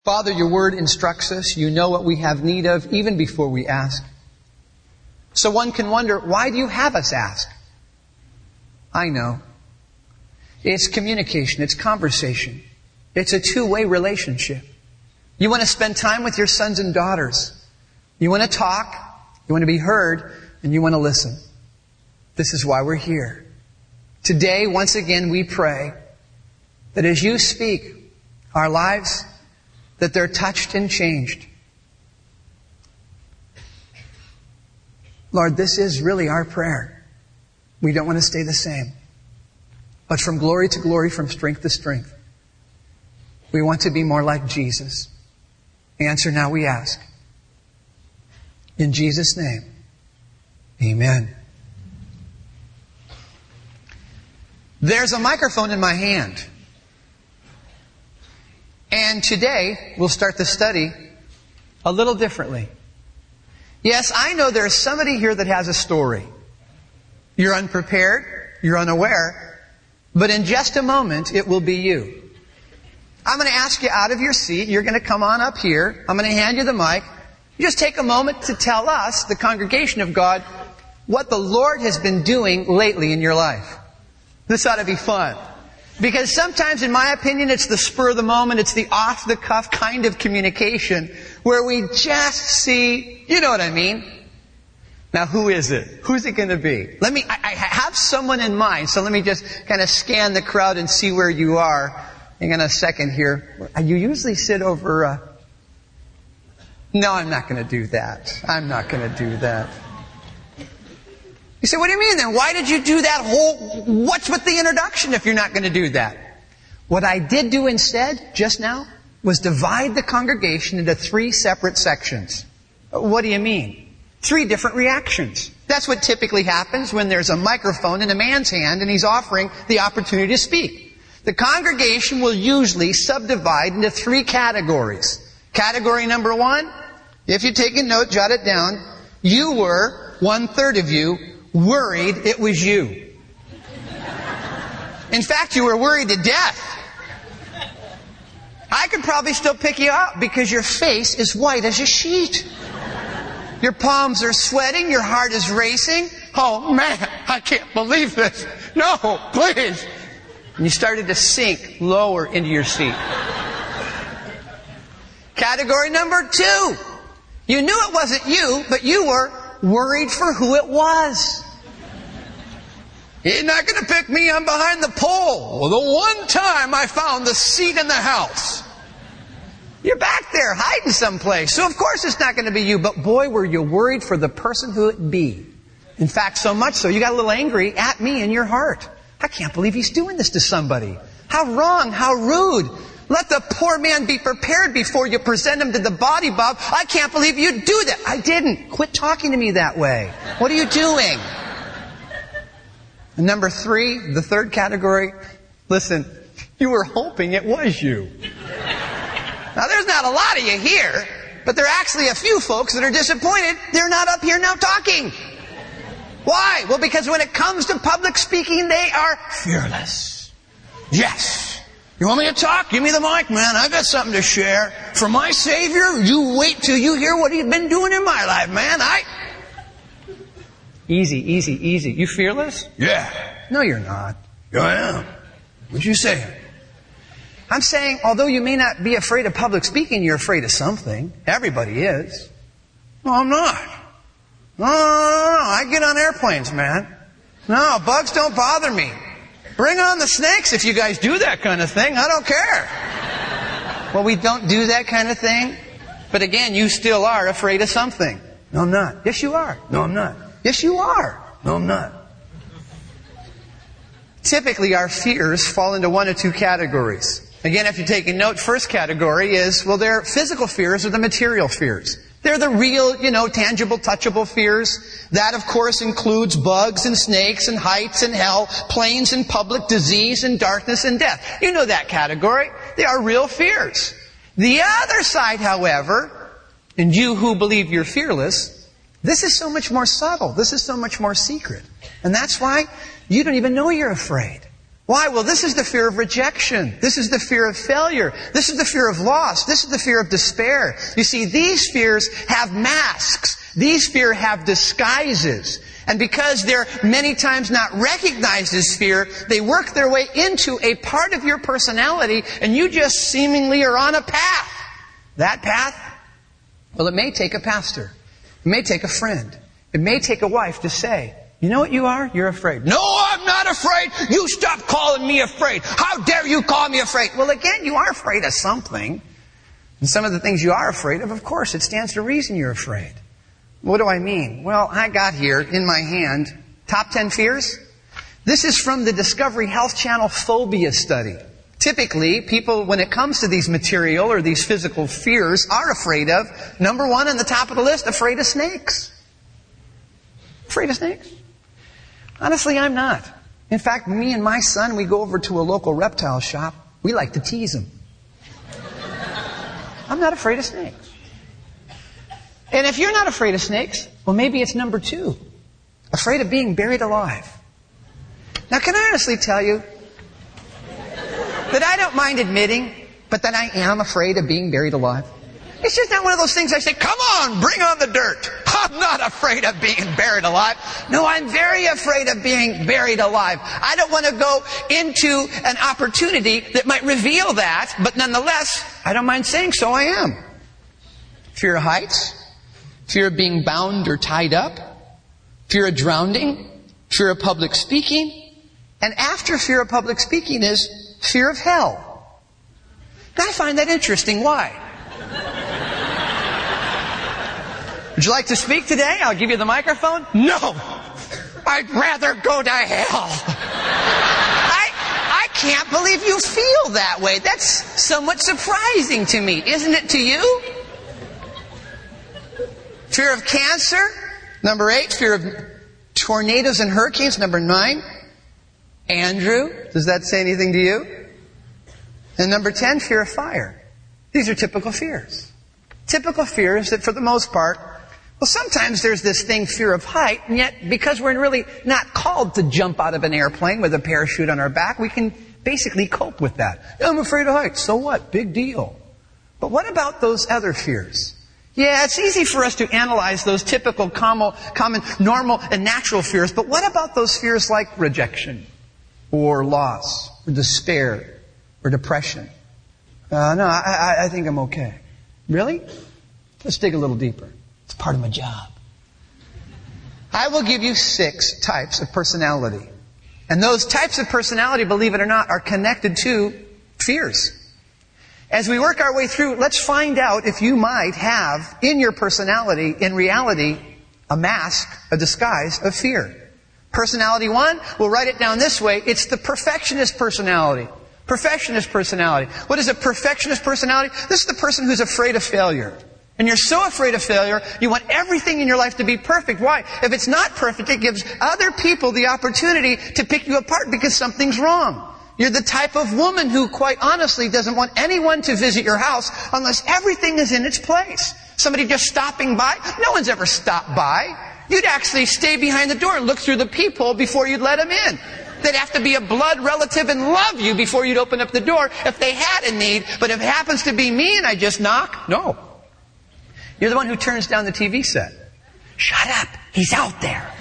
Father, your word instructs us. You know what we have need of even before we ask. So one can wonder, why do you have us ask? I know. It's communication. It's conversation. It's a two-way relationship. You want to spend time with your sons and daughters. You want to talk. You want to be heard. And you want to listen. This is why we're here. Today, once again, we pray that as you speak our lives, that they're touched and changed. Lord, this is really our prayer. We don't want to stay the same. But from glory to glory, from strength to strength, we want to be more like Jesus. Answer now, we ask. In Jesus' name, amen. There's a microphone in my hand. And today, we'll start the study a little differently. Yes, I know there's somebody here that has a story. You're unprepared, you're unaware, but in just a moment, it will be you. I'm going to ask you out of your seat. You're going to come on up here. I'm going to hand you the mic. You just take a moment to tell us, the congregation of God, what the Lord has been doing lately in your life. This ought to be fun. Because sometimes, in my opinion, it's the spur of the moment, it's the off-the-cuff kind of communication where we just see, you know what I mean? Now, who is it? Who's it going to be? I have someone in mind, so let me just kind of scan the crowd and see where you are. Hang on a second here. You usually sit over... No, I'm not going to do that. I'm not going to do that. You say, what do you mean then? Why did you do that whole... What's with the introduction if you're not going to do that? What I did do instead, just now, was divide the congregation into 3 separate sections. What do you mean? 3 different reactions. That's what typically happens when there's a microphone in a man's hand and he's offering the opportunity to speak. The congregation will usually subdivide into 3 categories. Category number 1, if you're taking note, jot it down. You were, 1/3 of you, worried it was you. In fact, you were worried to death. I could probably still pick you up because your face is white as a sheet. Your palms are sweating, your heart is racing. Oh man, I can't believe this. No, please. And you started to sink lower into your seat. Category number 2. You knew it wasn't you, but you were worried for who it was. He's not going to pick me, I'm behind the pole. Well, the one time I found the seat in the house. You're back there hiding someplace. So of course it's not going to be you. But boy, were you worried for the person who it be. In fact, so much so, you got a little angry at me in your heart. I can't believe he's doing this to somebody. How wrong, how rude. Let the poor man be prepared before you present him to the body, Bob. I can't believe you'd do that. I didn't. Quit talking to me that way. What are you doing? And number 3, the 3rd category. Listen, you were hoping it was you. Now, there's not a lot of you here, but there are actually a few folks that are disappointed they're not up here now talking. Why? Well, because when it comes to public speaking, they are fearless. Yes. You want me to talk? Give me the mic, man. I got something to share. For my Savior, you wait till you hear what He's been doing in my life, man. Easy, easy, easy. You fearless? Yeah. No, you're not. Yeah, I am. What'd you say? I'm saying, although you may not be afraid of public speaking, you're afraid of something. Everybody is. No, I'm not. No. I get on airplanes, man. No, bugs don't bother me. Bring on the snakes if you guys do that kind of thing. I don't care. Well, we don't do that kind of thing. But again, you still are afraid of something. No, I'm not. Yes, you are. No, I'm not. Yes, you are. No, I'm not. Typically, our fears fall into 1 or 2 categories. Again, if you're taking note, first category is, well, they're physical fears or the material fears. They're the real, tangible, touchable fears. That, of course, includes bugs and snakes and heights and hell, planes and public, disease and darkness and death. You know that category. They are real fears. The other side, however, and you who believe you're fearless, this is so much more subtle. This is so much more secret. And that's why you don't even know you're afraid. Why? Well, this is the fear of rejection. This is the fear of failure. This is the fear of loss. This is the fear of despair. You see, these fears have masks. These fears have disguises. And because they're many times not recognized as fear, they work their way into a part of your personality, and you just seemingly are on a path. That path? Well, it may take a pastor. It may take a friend. It may take a wife to say, you know what you are? You're afraid. No, I'm not afraid. You stop calling me afraid. How dare you call me afraid? Well, again, you are afraid of something. And some of the things you are afraid of course, it stands to reason you're afraid. What do I mean? Well, I got here in my hand, top 10 fears. This is from the Discovery Health Channel phobia study. Typically, people, when it comes to these material or these physical fears, are afraid of, number one on the top of the list, afraid of snakes. Afraid of snakes? Honestly, I'm not. In fact, me and my son, we go over to a local reptile shop. We like to tease them. I'm not afraid of snakes. And if you're not afraid of snakes, well, maybe it's number 2. Afraid of being buried alive. Now, can I honestly tell you that I don't mind admitting, but that I am afraid of being buried alive? It's just not one of those things I say, come on, bring on the dirt. I'm not afraid of being buried alive. No, I'm very afraid of being buried alive. I don't want to go into an opportunity that might reveal that, but nonetheless, I don't mind saying so I am. Fear of heights, fear of being bound or tied up, fear of drowning, fear of public speaking, and after fear of public speaking is fear of hell. Now, I find that interesting. Why? Would you like to speak today? I'll give you the microphone. No! I'd rather go to hell. I can't believe you feel that way. That's somewhat surprising to me. Isn't it to you? Fear of cancer. Number 8. Fear of tornadoes and hurricanes. Number 9. Andrew, does that say anything to you? And number 10, fear of fire. These are typical fears. Typical fears that for the most part, well, sometimes there's this thing, fear of height, and yet because we're really not called to jump out of an airplane with a parachute on our back, we can basically cope with that. I'm afraid of heights. So what? Big deal. But what about those other fears? Yeah, it's easy for us to analyze those typical, common, normal, and natural fears, but what about those fears like rejection, or loss, or despair, or depression? No, I think I'm okay. Really? Let's dig a little deeper. It's part of my job. I will give you 6 types of personality. And those types of personality, believe it or not, are connected to fears. As we work our way through, let's find out if you might have in your personality, in reality, a mask, a disguise of fear. Personality 1, we'll write it down this way. It's the perfectionist personality. Perfectionist personality. What is a perfectionist personality? This is the person who's afraid of failure. And you're so afraid of failure, you want everything in your life to be perfect. Why? If it's not perfect, it gives other people the opportunity to pick you apart because something's wrong. You're the type of woman who, quite honestly, doesn't want anyone to visit your house unless everything is in its place. Somebody just stopping by, no one's ever stopped by. You'd actually stay behind the door and look through the peephole before you'd let them in. They'd have to be a blood relative and love you before you'd open up the door if they had a need. But if it happens to be me and I just knock, no. You're the one who turns down the TV set. Shut up. He's out there.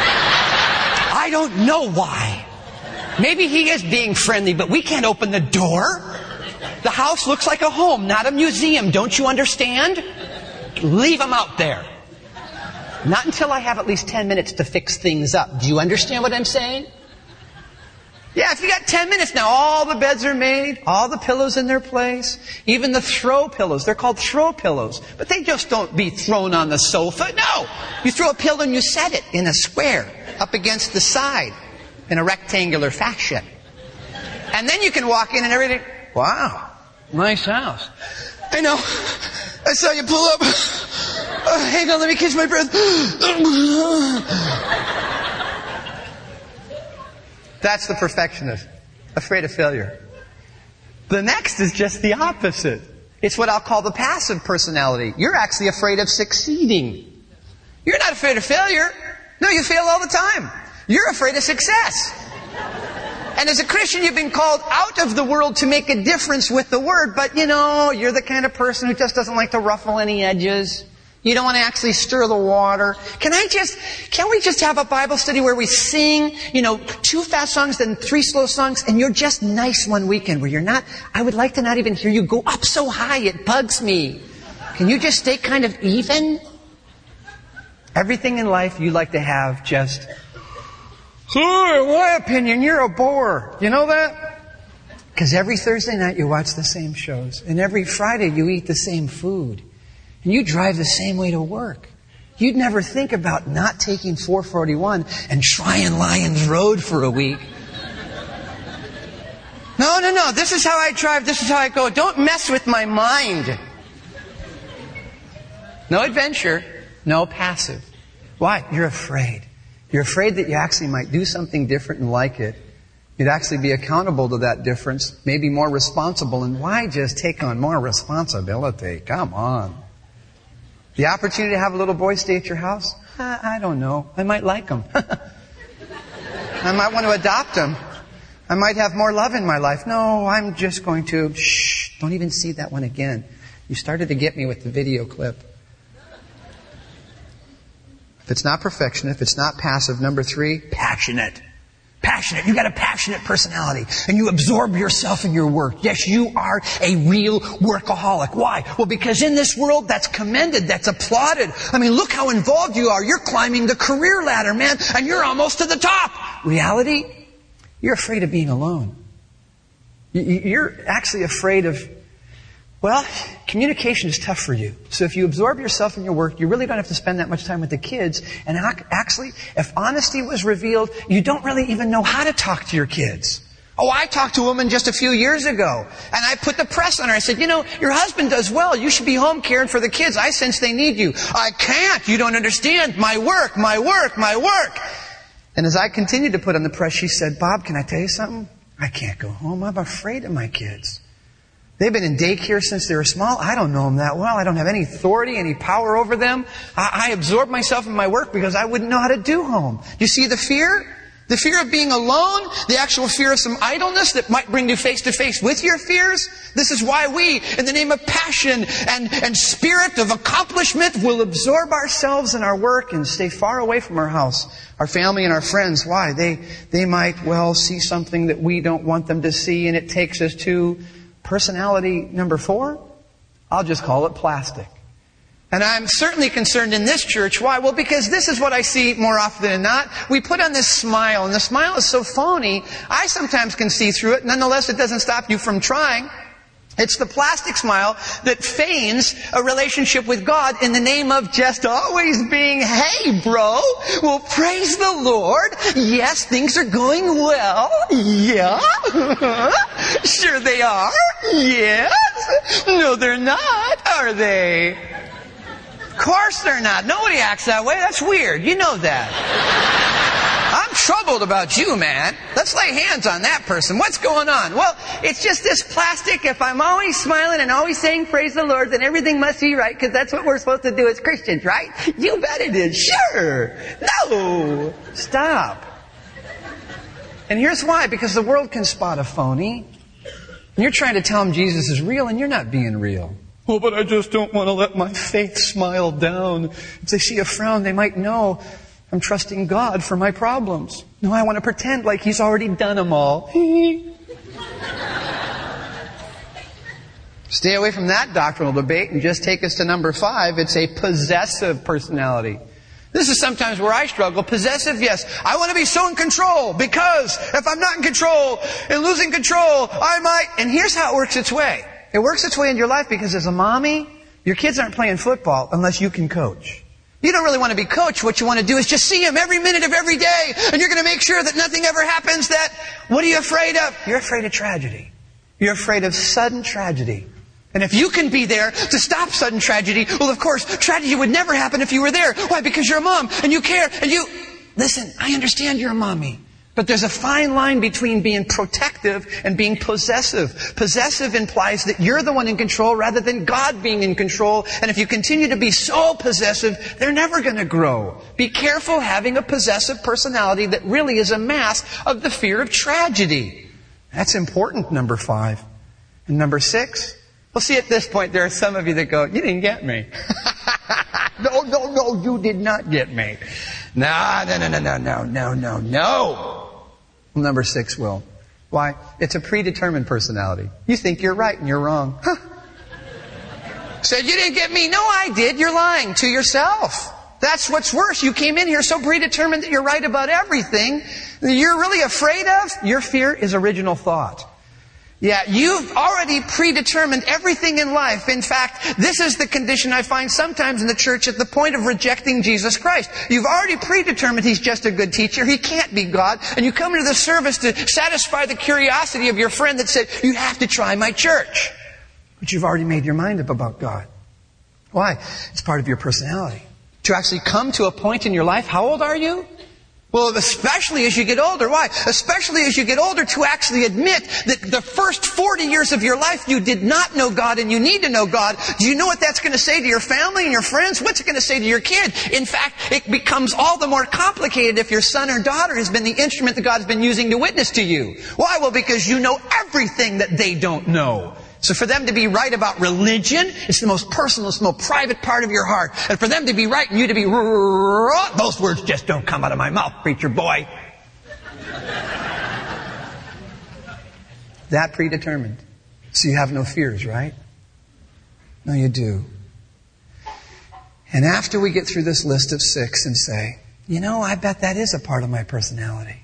I don't know why. Maybe he is being friendly, but we can't open the door. The house looks like a home, not a museum. Don't you understand? Leave him out there. Not until I have at least 10 minutes to fix things up. Do you understand what I'm saying? Yeah, if you got 10 minutes now, all the beds are made, all the pillows in their place, even the throw pillows. They're called throw pillows, but they just don't be thrown on the sofa. No! You throw a pillow and you set it in a square, up against the side, in a rectangular fashion. And then you can walk in and everything. Wow, nice house. I know. I saw you pull up. Hang on, let me catch my breath. That's the perfectionist, afraid of failure. The next is just the opposite. It's what I'll call the passive personality. You're actually afraid of succeeding. You're not afraid of failure. No, you fail all the time. You're afraid of success. And as a Christian, you've been called out of the world to make a difference with the Word. But, you're the kind of person who just doesn't like to ruffle any edges. You don't want to actually stir the water. Can't we just have a Bible study where we sing, 2 fast songs, then 3 slow songs, and you're just nice one weekend where you're not, I would like to not even hear you go up so high, it bugs me. Can you just stay kind of even? Everything in life you like to have just, in my opinion, you're a bore. You know that? Because every Thursday night you watch the same shows, and every Friday you eat the same food. And you drive the same way to work. You'd never think about not taking 441 and trying Lions Road for a week. No. This is how I drive. This is how I go. Don't mess with my mind. No adventure. No passive. Why? You're afraid. You're afraid that you actually might do something different and like it. You'd actually be accountable to that difference. Maybe more responsible. And why just take on more responsibility? Come on. The opportunity to have a little boy stay at your house? I don't know. I might like him. I might want to adopt him. I might have more love in my life. No, I'm just going to... don't even see that one again. You started to get me with the video clip. If it's not perfection, if it's not passive, number 3, passionate. Passionate. You got a passionate personality. And you absorb yourself in your work. Yes, you are a real workaholic. Why? Well, because in this world, that's commended. That's applauded. I mean, look how involved you are. You're climbing the career ladder, man. And you're almost to the top. Reality? You're afraid of being alone. You're actually afraid of... communication is tough for you. So if you absorb yourself in your work, you really don't have to spend that much time with the kids. And actually, if honesty was revealed, you don't really even know how to talk to your kids. I talked to a woman just a few years ago, and I put the press on her. I said, your husband does well. You should be home caring for the kids. I sense they need you. I can't. You don't understand. My work. And as I continued to put on the press, she said, Bob, can I tell you something? I can't go home. I'm afraid of my kids. They've been in daycare since they were small. I don't know them that well. I don't have any authority, any power over them. I absorb myself in my work because I wouldn't know how to do home. You see the fear? The fear of being alone, the actual fear of some idleness that might bring you face to face with your fears. This is why we, in the name of passion and spirit of accomplishment, will absorb ourselves in our work and stay far away from our house, our family and our friends. Why? They might see something that we don't want them to see, and it takes us to personality number 4, I'll just call it plastic. And I'm certainly concerned in this church. Why? Well, because this is what I see more often than not. We put on this smile, and the smile is so phony, I sometimes can see through it. Nonetheless, it doesn't stop you from trying. It's the plastic smile that feigns a relationship with God in the name of just always being, hey, bro, well, praise the Lord. Yes, things are going well. Yeah. Sure they are. Yes. No, they're not, are they? Of course they're not. Nobody acts that way. That's weird. You know that. I'm troubled about you, man. Let's lay hands on that person. What's going on? Well, it's just this plastic. If I'm always smiling and always saying praise the Lord, then everything must be right, because that's what we're supposed to do as Christians, right? You bet it is. Sure. No. Stop. And here's why. Because the world can spot a phony. And you're trying to tell them Jesus is real, and you're not being real. Oh, but I just don't want to let my faith smile down. If they see a frown, they might know I'm trusting God for my problems. No, I want to pretend like He's already done them all. Stay away from that doctrinal debate and just take us to number 5. It's a possessive personality. This is sometimes where I struggle. Possessive, yes. I want to be so in control, because if I'm not in control and losing control, I might... And here's how it works its way. It works its way in your life because as a mommy, your kids aren't playing football unless you can coach. You don't really want to be coached. What you want to do is just see them every minute of every day, and you're going to make sure that nothing ever happens that... What are you afraid of? You're afraid of tragedy. You're afraid of sudden tragedy. And if you can be there to stop sudden tragedy, well, of course, tragedy would never happen if you were there. Why? Because you're a mom, and you care, and you... Listen, I understand you're a mommy. But there's a fine line between being protective and being possessive. Possessive implies that you're the one in control rather than God being in control. And if you continue to be so possessive, they're never going to grow. Be careful having a possessive personality that really is a mask of the fear of tragedy. That's important, number 5. And number 6, well, see, at this point, there are some of you that go, you didn't get me. No, you did not get me. No. Number 6 will. Why? It's a predetermined personality. You think you're right and you're wrong. Said, you didn't get me. No, I did. You're lying to yourself. That's what's worse. You came in here so predetermined that you're right about everything that you're really afraid of. Your fear is original thought. Yeah, you've already predetermined everything in life. In fact, this is the condition I find sometimes in the church at the point of rejecting Jesus Christ. You've already predetermined He's just a good teacher. He can't be God. And you come into the service to satisfy the curiosity of your friend that said, you have to try my church. But you've already made your mind up about God. Why? It's part of your personality. To actually come to a point in your life, how old are you? Well, especially as you get older. Why? Especially as you get older, to actually admit that the first 40 years of your life you did not know God and you need to know God. Do you know what that's going to say to your family and your friends? What's it going to say to your kid? In fact, it becomes all the more complicated if your son or daughter has been the instrument that God's been using to witness to you. Why? Well, because you know everything that they don't know. So for them to be right about religion, it's the most personal, it's the most private part of your heart. And for them to be right and you to be wrong, those words just don't come out of my mouth, preacher boy. That predetermined. So you have no fears, right? No, you do. And after we get through this list of 6 and say, you know, I bet that is a part of my personality.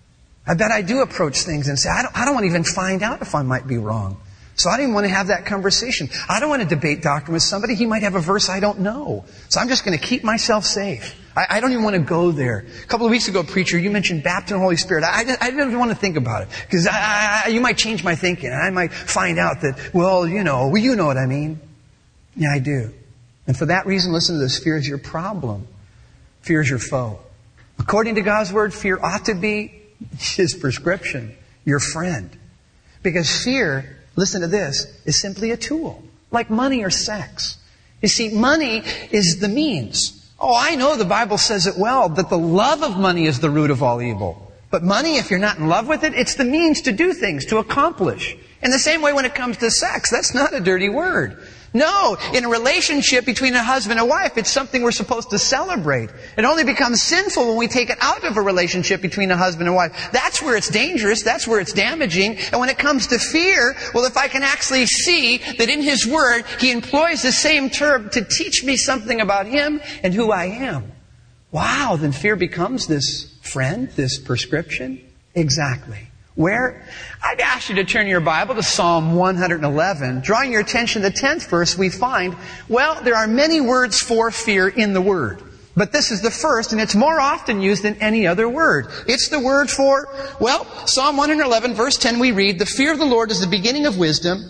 I bet I do approach things and say, I don't want to even find out if I might be wrong. So I don't even want to have that conversation. I don't want to debate doctrine with somebody. He might have a verse I don't know. So I'm just going to keep myself safe. I don't even want to go there. A couple of weeks ago, preacher, you mentioned baptism of the Holy Spirit. I didn't even want to think about it. Because you might change my thinking. And I might find out that, well, you know what I mean. Yeah, I do. And for that reason, listen to this. Fear is your problem. Fear is your foe. According to God's Word, fear ought to be His prescription, your friend. Because fear, listen to this, is simply a tool, like money or sex. You see, money is the means. Oh, I know the Bible says it well, that the love of money is the root of all evil. But money, if you're not in love with it, it's the means to do things, to accomplish. In the same way when it comes to sex, that's not a dirty word. No, in a relationship between a husband and a wife, it's something we're supposed to celebrate. It only becomes sinful when we take it out of a relationship between a husband and wife. That's where it's dangerous. That's where it's damaging. And when it comes to fear, well, if I can actually see that in His Word, He employs the same term to teach me something about Him and who I am. Wow, then fear becomes this friend, this prescription. Exactly. Where? I'd ask you to turn your Bible to Psalm 111. Drawing your attention to the 10th verse, we find, well, there are many words for fear in the Word. But this is the first, and it's more often used than any other word. It's the word for, well, Psalm 111, verse 10, we read, "The fear of the Lord is the beginning of wisdom.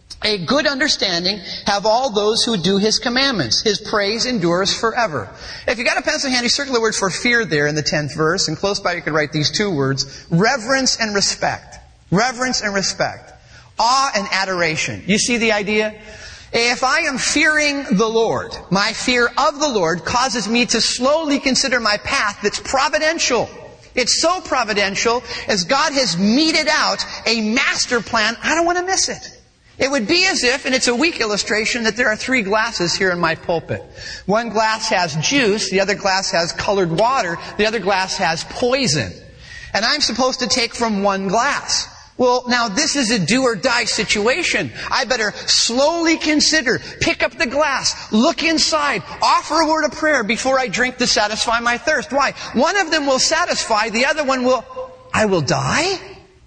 A good understanding have all those who do His commandments. His praise endures forever." If you got a pencil handy, circle the word for fear there in the 10th verse. And close by you could write these 2 words. Reverence and respect. Reverence and respect. Awe and adoration. You see the idea? If I am fearing the Lord, my fear of the Lord causes me to slowly consider my path that's providential. It's so providential as God has meted out a master plan. I don't want to miss it. It would be as if, and it's a weak illustration, that there are 3 glasses here in my pulpit. One glass has juice, the other glass has colored water, the other glass has poison. And I'm supposed to take from one glass. Well, now this is a do or die situation. I better slowly consider, pick up the glass, look inside, offer a word of prayer before I drink to satisfy my thirst. Why? One of them will satisfy, the other one I will die?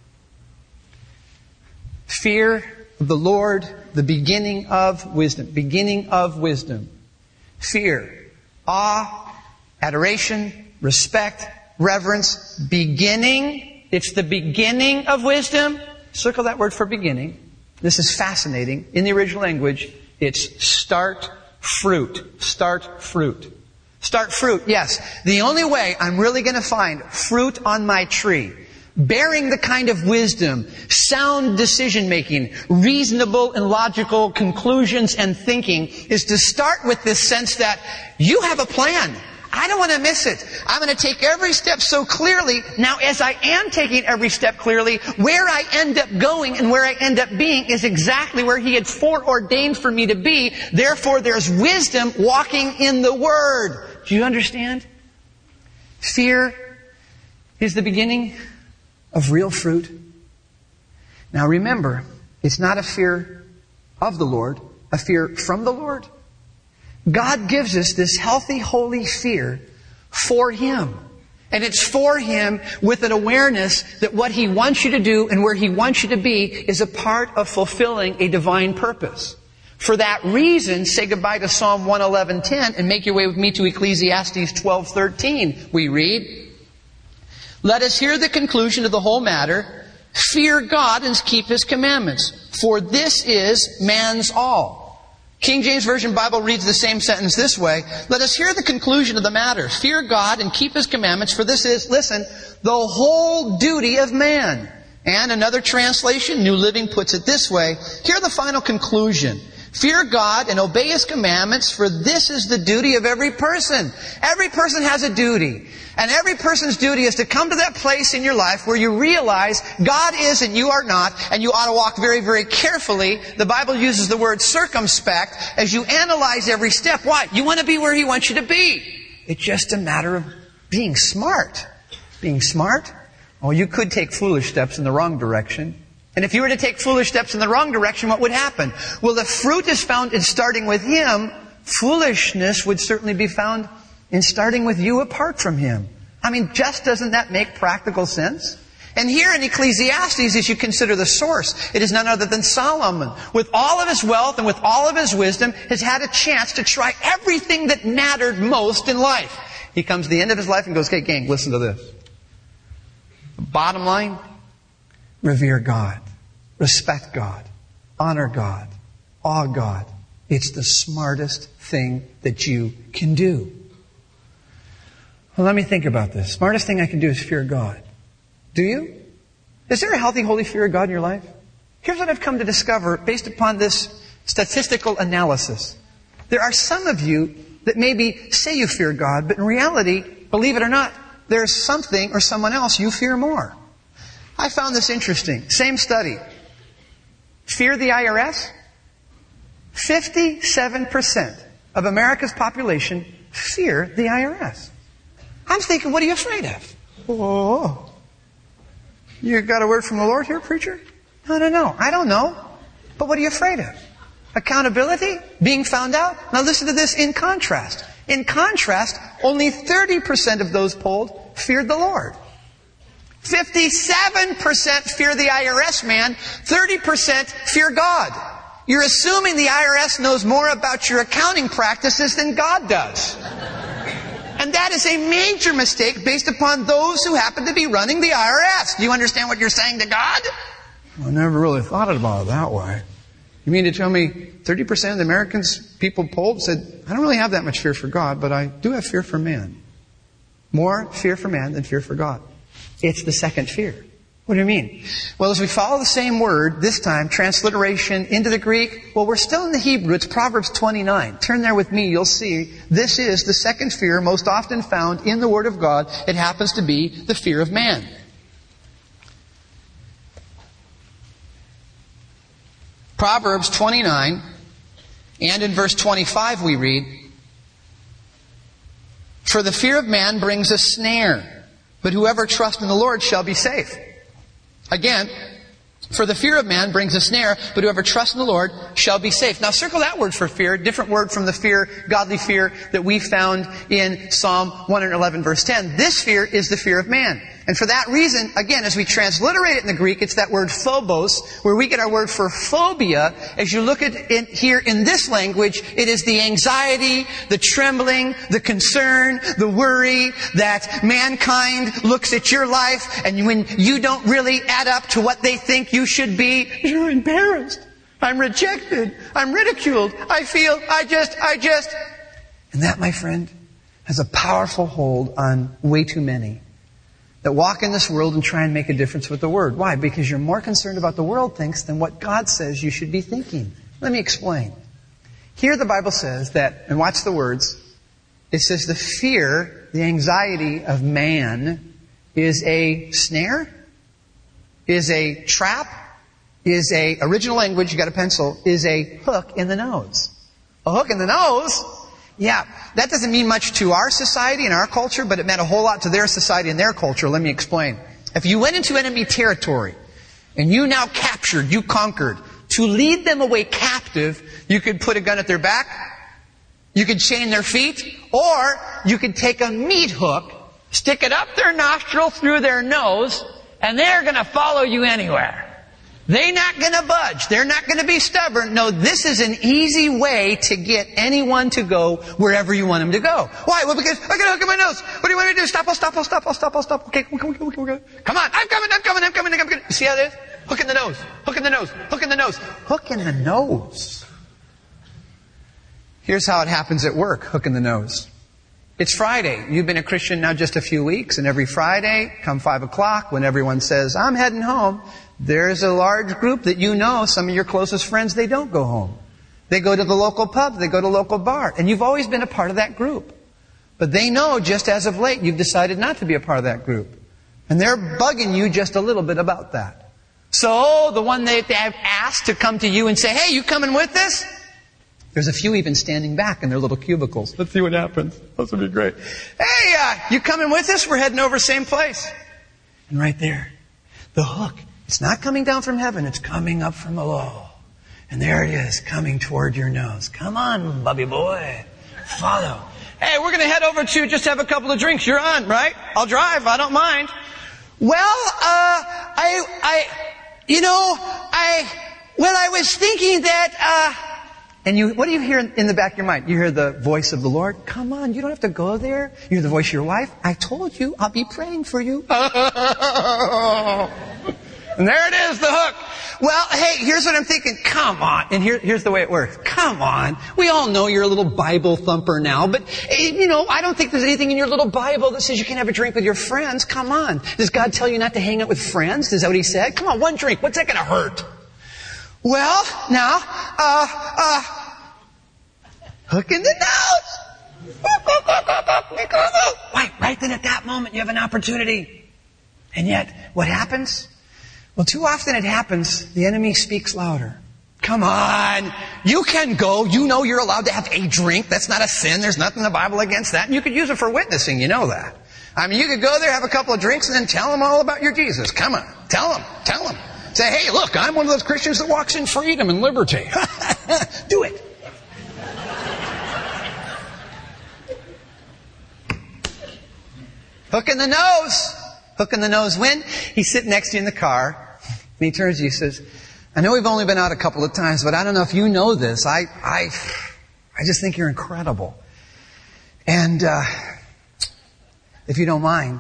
Fear of the Lord, the beginning of wisdom. Beginning of wisdom. Fear, awe, adoration, respect, reverence, beginning. It's the beginning of wisdom. Circle that word for beginning. This is fascinating. In the original language, it's start fruit. Start fruit. Start fruit, yes. The only way I'm really going to find fruit on my tree, bearing the kind of wisdom, sound decision making, reasonable and logical conclusions and thinking, is to start with this sense that you have a plan. I don't want to miss it. I'm going to take every step so clearly. Now, as I am taking every step clearly, where I end up going and where I end up being is exactly where He had foreordained for me to be. Therefore, there's wisdom walking in the Word. Do you understand? Fear is the beginning of real fruit. Now remember, it's not a fear of the Lord, a fear from the Lord. God gives us this healthy, holy fear for Him. And it's for Him with an awareness that what He wants you to do and where He wants you to be is a part of fulfilling a divine purpose. For that reason, say goodbye to Psalm 111:10 and make your way with me to Ecclesiastes 12:13. We read, "Let us hear the conclusion of the whole matter. Fear God and keep His commandments, for this is man's all." King James Version Bible reads the same sentence this way. "Let us hear the conclusion of the matter. Fear God and keep His commandments, for this is," listen, "the whole duty of man." And another translation, New Living, puts it this way. Hear the final conclusion. "Fear God and obey His commandments, for this is the duty of every person." Every person has a duty. And every person's duty is to come to that place in your life where you realize God is and you are not, and you ought to walk very, very carefully. The Bible uses the word circumspect as you analyze every step. Why? You want to be where He wants you to be. It's just a matter of being smart. Being smart? Oh, you could take foolish steps in the wrong direction. And if you were to take foolish steps in the wrong direction, what would happen? Well, if fruit is found in starting with Him, foolishness would certainly be found in starting with you apart from Him. I mean, just doesn't that make practical sense? And here in Ecclesiastes, as you consider the source, it is none other than Solomon, with all of his wealth and with all of his wisdom, has had a chance to try everything that mattered most in life. He comes to the end of his life and goes, "Okay, gang, listen to this. Bottom line, revere God, respect God, honor God, awe God. It's the smartest thing that you can do." Well, let me think about this. Smartest thing I can do is fear God. Do you? Is there a healthy, holy fear of God in your life? Here's what I've come to discover based upon this statistical analysis. There are some of you that maybe say you fear God, but in reality, believe it or not, there's something or someone else you fear more. I found this interesting. Same study. Fear the IRS? 57% of America's population fear the IRS. I'm thinking, what are you afraid of? Oh, you got a word from the Lord here, preacher? No. I don't know. But what are you afraid of? Accountability? Being found out? Now listen to this in contrast. In contrast, only 30% of those polled feared the Lord. 57% fear the IRS man. 30% fear God. You're assuming the IRS knows more about your accounting practices than God does. And that is a major mistake based upon those who happen to be running the IRS. Do you understand what you're saying to God? I never really thought about it that way. You mean to tell me 30% of the Americans people polled said, I don't really have that much fear for God, but I do have fear for man. More fear for man than fear for God. It's the second fear. What do you mean? Well, as we follow the same word, this time, transliteration into the Greek, well, we're still in the Hebrew. It's Proverbs 29. Turn there with me. You'll see this is the second fear most often found in the Word of God. It happens to be the fear of man. Proverbs 29, and in verse 25 we read, "For the fear of man brings a snare, but whoever trusts in the Lord shall be safe." Again, for the fear of man brings a snare, but whoever trusts in the Lord shall be safe. Now circle that word for fear, different word from the fear, godly fear that we found in Psalm 111 verse 10. This fear is the fear of man. And for that reason, again, as we transliterate it in the Greek, it's that word phobos, where we get our word for phobia. As you look at it here in this language, it is the anxiety, the trembling, the concern, the worry that mankind looks at your life, and when you don't really add up to what they think you should be, you're embarrassed. I'm rejected. I'm ridiculed. I feel, I just. And that, my friend, has a powerful hold on way too many that walk in this world and try and make a difference with the Word. Why? Because you're more concerned about the world thinks than what God says you should be thinking. Let me explain. Here the Bible says that, and watch the words, it says the fear, the anxiety of man is a snare, is a trap, is a, original language, you got a pencil, is a hook in the nose. A hook in the nose? Yeah, that doesn't mean much to our society and our culture, but it meant a whole lot to their society and their culture. Let me explain. If you went into enemy territory and you now captured, you conquered, to lead them away captive, you could put a gun at their back, you could chain their feet, or you could take a meat hook, stick it up their nostril through their nose, and they're going to follow you anywhere. They're not going to budge. They're not going to be stubborn. No, this is an easy way to get anyone to go wherever you want them to go. Why? Well, because I got a hook in my nose. What do you want me to do? Stop. Okay, come on. I'm coming. See how it is? Hook in the nose. Hook in the nose. Hook in the nose. Hook in the nose. Here's how it happens at work. Hook in the nose. It's Friday. You've been a Christian now just a few weeks, and every Friday, come 5 o'clock, when everyone says, I'm heading home, there's a large group that you know, some of your closest friends, they don't go home. They go to the local pub, they go to the local bar, and you've always been a part of that group. But they know just as of late you've decided not to be a part of that group. And they're bugging you just a little bit about that. So, the one they have asked to come to you and say, hey, you coming with us? There's a few even standing back in their little cubicles. Let's see what happens. This will be great. Hey, you coming with us? We're heading over same place. And right there, the hook. It's not coming down from heaven. It's coming up from below. And there it is, coming toward your nose. Come on, bubby boy. Follow. Hey, we're going to head over to just have a couple of drinks. You're on, right? I'll drive. I don't mind. Well, I was thinking that, and what do you hear in the back of your mind? You hear the voice of the Lord. Come on, you don't have to go there. You hear the voice of your wife. I told you, I'll be praying for you. And there it is, the hook. Well, hey, here's what I'm thinking. Come on. And here's the way it works. Come on. We all know you're a little Bible thumper now, but, I don't think there's anything in your little Bible that says you can't have a drink with your friends. Come on. Does God tell you not to hang out with friends? Is that what He said? Come on, one drink. What's that going to hurt? Well, now, hook in the nose. Right then at that moment, you have an opportunity. And yet, what happens? Well, too often it happens, the enemy speaks louder. Come on, you can go. You know you're allowed to have a drink. That's not a sin. There's nothing in the Bible against that. And you could use it for witnessing. You know that. I mean, you could go there, have a couple of drinks, and then tell them all about your Jesus. Come on, tell them. Say, hey, look, I'm one of those Christians that walks in freedom and liberty. Do it. Hook in the nose. Hook in the nose when? He's sitting next to you in the car, and he turns to you and says, I know we've only been out a couple of times, but I don't know if you know this. I just think you're incredible. And if you don't mind,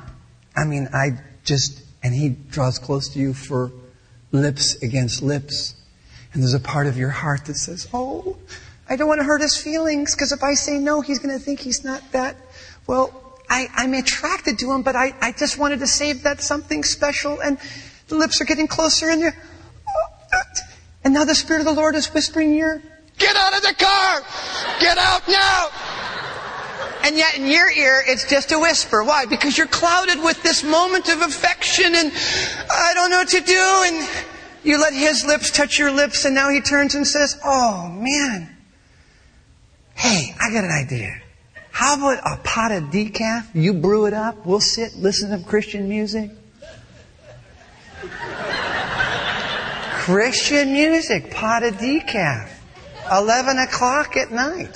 and he draws close to you for lips against lips. And there's a part of your heart that says, oh, I don't want to hurt his feelings, because if I say no, he's going to think he's not that. Well, I'm attracted to him, but I just wanted to save that something special. And the lips are getting closer, and and now the Spirit of the Lord is whispering in your ear, get out of the car! Get out now! And yet in your ear, it's just a whisper. Why? Because you're clouded with this moment of affection, and I don't know what to do. And you let his lips touch your lips, and now he turns and says, oh, man. Hey, I got an idea. How about a pot of decaf? You brew it up. We'll sit, listen to Christian music. Christian music, pot of decaf. 11 o'clock at night.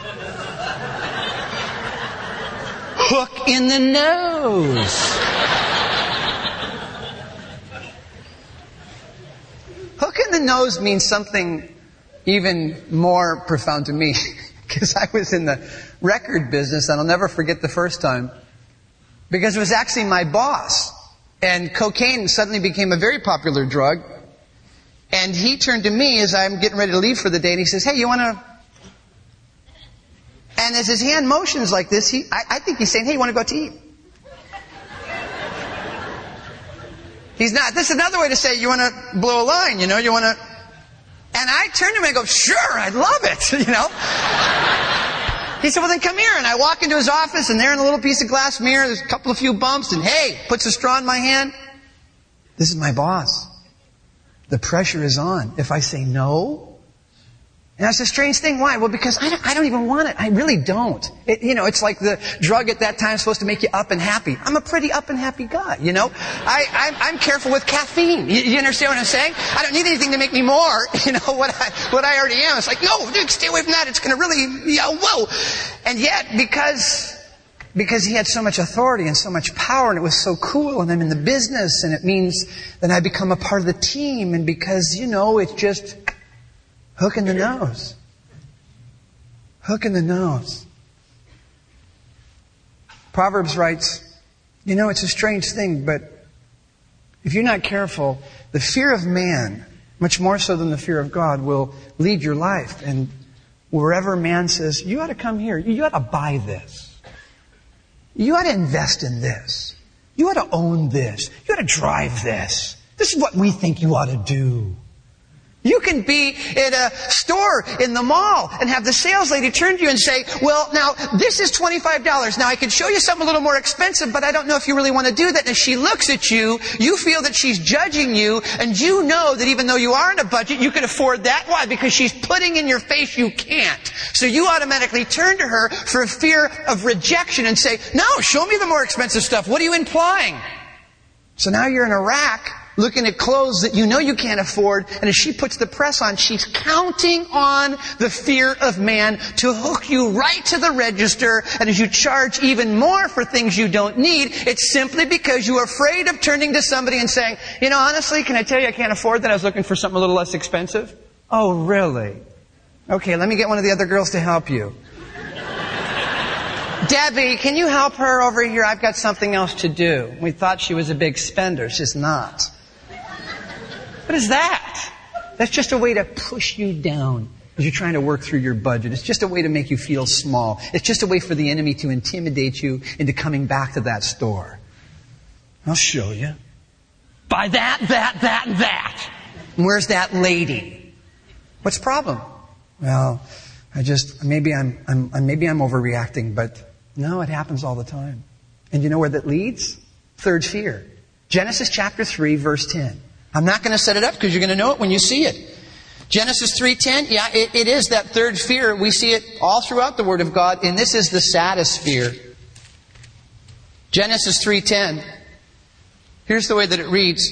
Hook in the nose. Hook in the nose means something even more profound to me. Because I was in the record business, and I'll never forget the first time. Because it was actually my boss. And cocaine suddenly became a very popular drug. And he turned to me as I'm getting ready to leave for the day, and he says, hey, you want to... And as his hand motions like this, I think he's saying, hey, you want to go out to eat? He's not. This is another way to say, you want to blow a line, you want to... And I turn to him and I go, sure, I'd love it, He said, well, then come here. And I walk into his office, and there in a little piece of glass mirror, there's a few bumps, and hey, puts a straw in my hand. This is my boss. The pressure is on. If I say no... And that's a strange thing. Why? Well, because I don't even want it. I really don't. It's like the drug at that time is supposed to make you up and happy. I'm a pretty up and happy guy, I'm careful with caffeine. You understand what I'm saying? I don't need anything to make me more, what I already am. It's like, no, dude, stay away from that. It's going to really, whoa. And yet, because he had so much authority and so much power, and it was so cool, and I'm in the business, and it means that I become a part of the team, and because, it's just... hook in the nose. Hook in the nose. Proverbs writes, it's a strange thing, but if you're not careful, the fear of man, much more so than the fear of God, will lead your life. And wherever man says, you ought to come here, you ought to buy this. You ought to invest in this. You ought to own this. You ought to drive this. This is what we think you ought to do. You can be at a store in the mall and have the sales lady turn to you and say, well, now, this is $25. Now, I could show you something a little more expensive, but I don't know if you really want to do that. And as she looks at you, you feel that she's judging you, and you know that even though you are on a budget, you can afford that. Why? Because she's putting in your face you can't. So you automatically turn to her for a fear of rejection and say, no, show me the more expensive stuff. What are you implying? So now you're in a rack looking at clothes that you know you can't afford, and as she puts the press on, she's counting on the fear of man to hook you right to the register, and as you charge even more for things you don't need, it's simply because you're afraid of turning to somebody and saying, honestly, can I tell you I can't afford that? I was looking for something a little less expensive. Oh, really? Okay, let me get one of the other girls to help you. Debbie, can you help her over here? I've got something else to do. We thought she was a big spender. She's not. What is that? That's just a way to push you down as you're trying to work through your budget. It's just a way to make you feel small. It's just a way for the enemy to intimidate you into coming back to that store. I'll show you. Buy that, and that. And where's that lady? What's the problem? Well, maybe I'm overreacting, but no, it happens all the time. And you know where that leads? Third fear. Genesis chapter 3, verse 10. I'm not going to set it up because you're going to know it when you see it. Genesis 3:10, it is that third fear. We see it all throughout the Word of God, and this is the saddest fear. Genesis 3:10. Here's the way that it reads.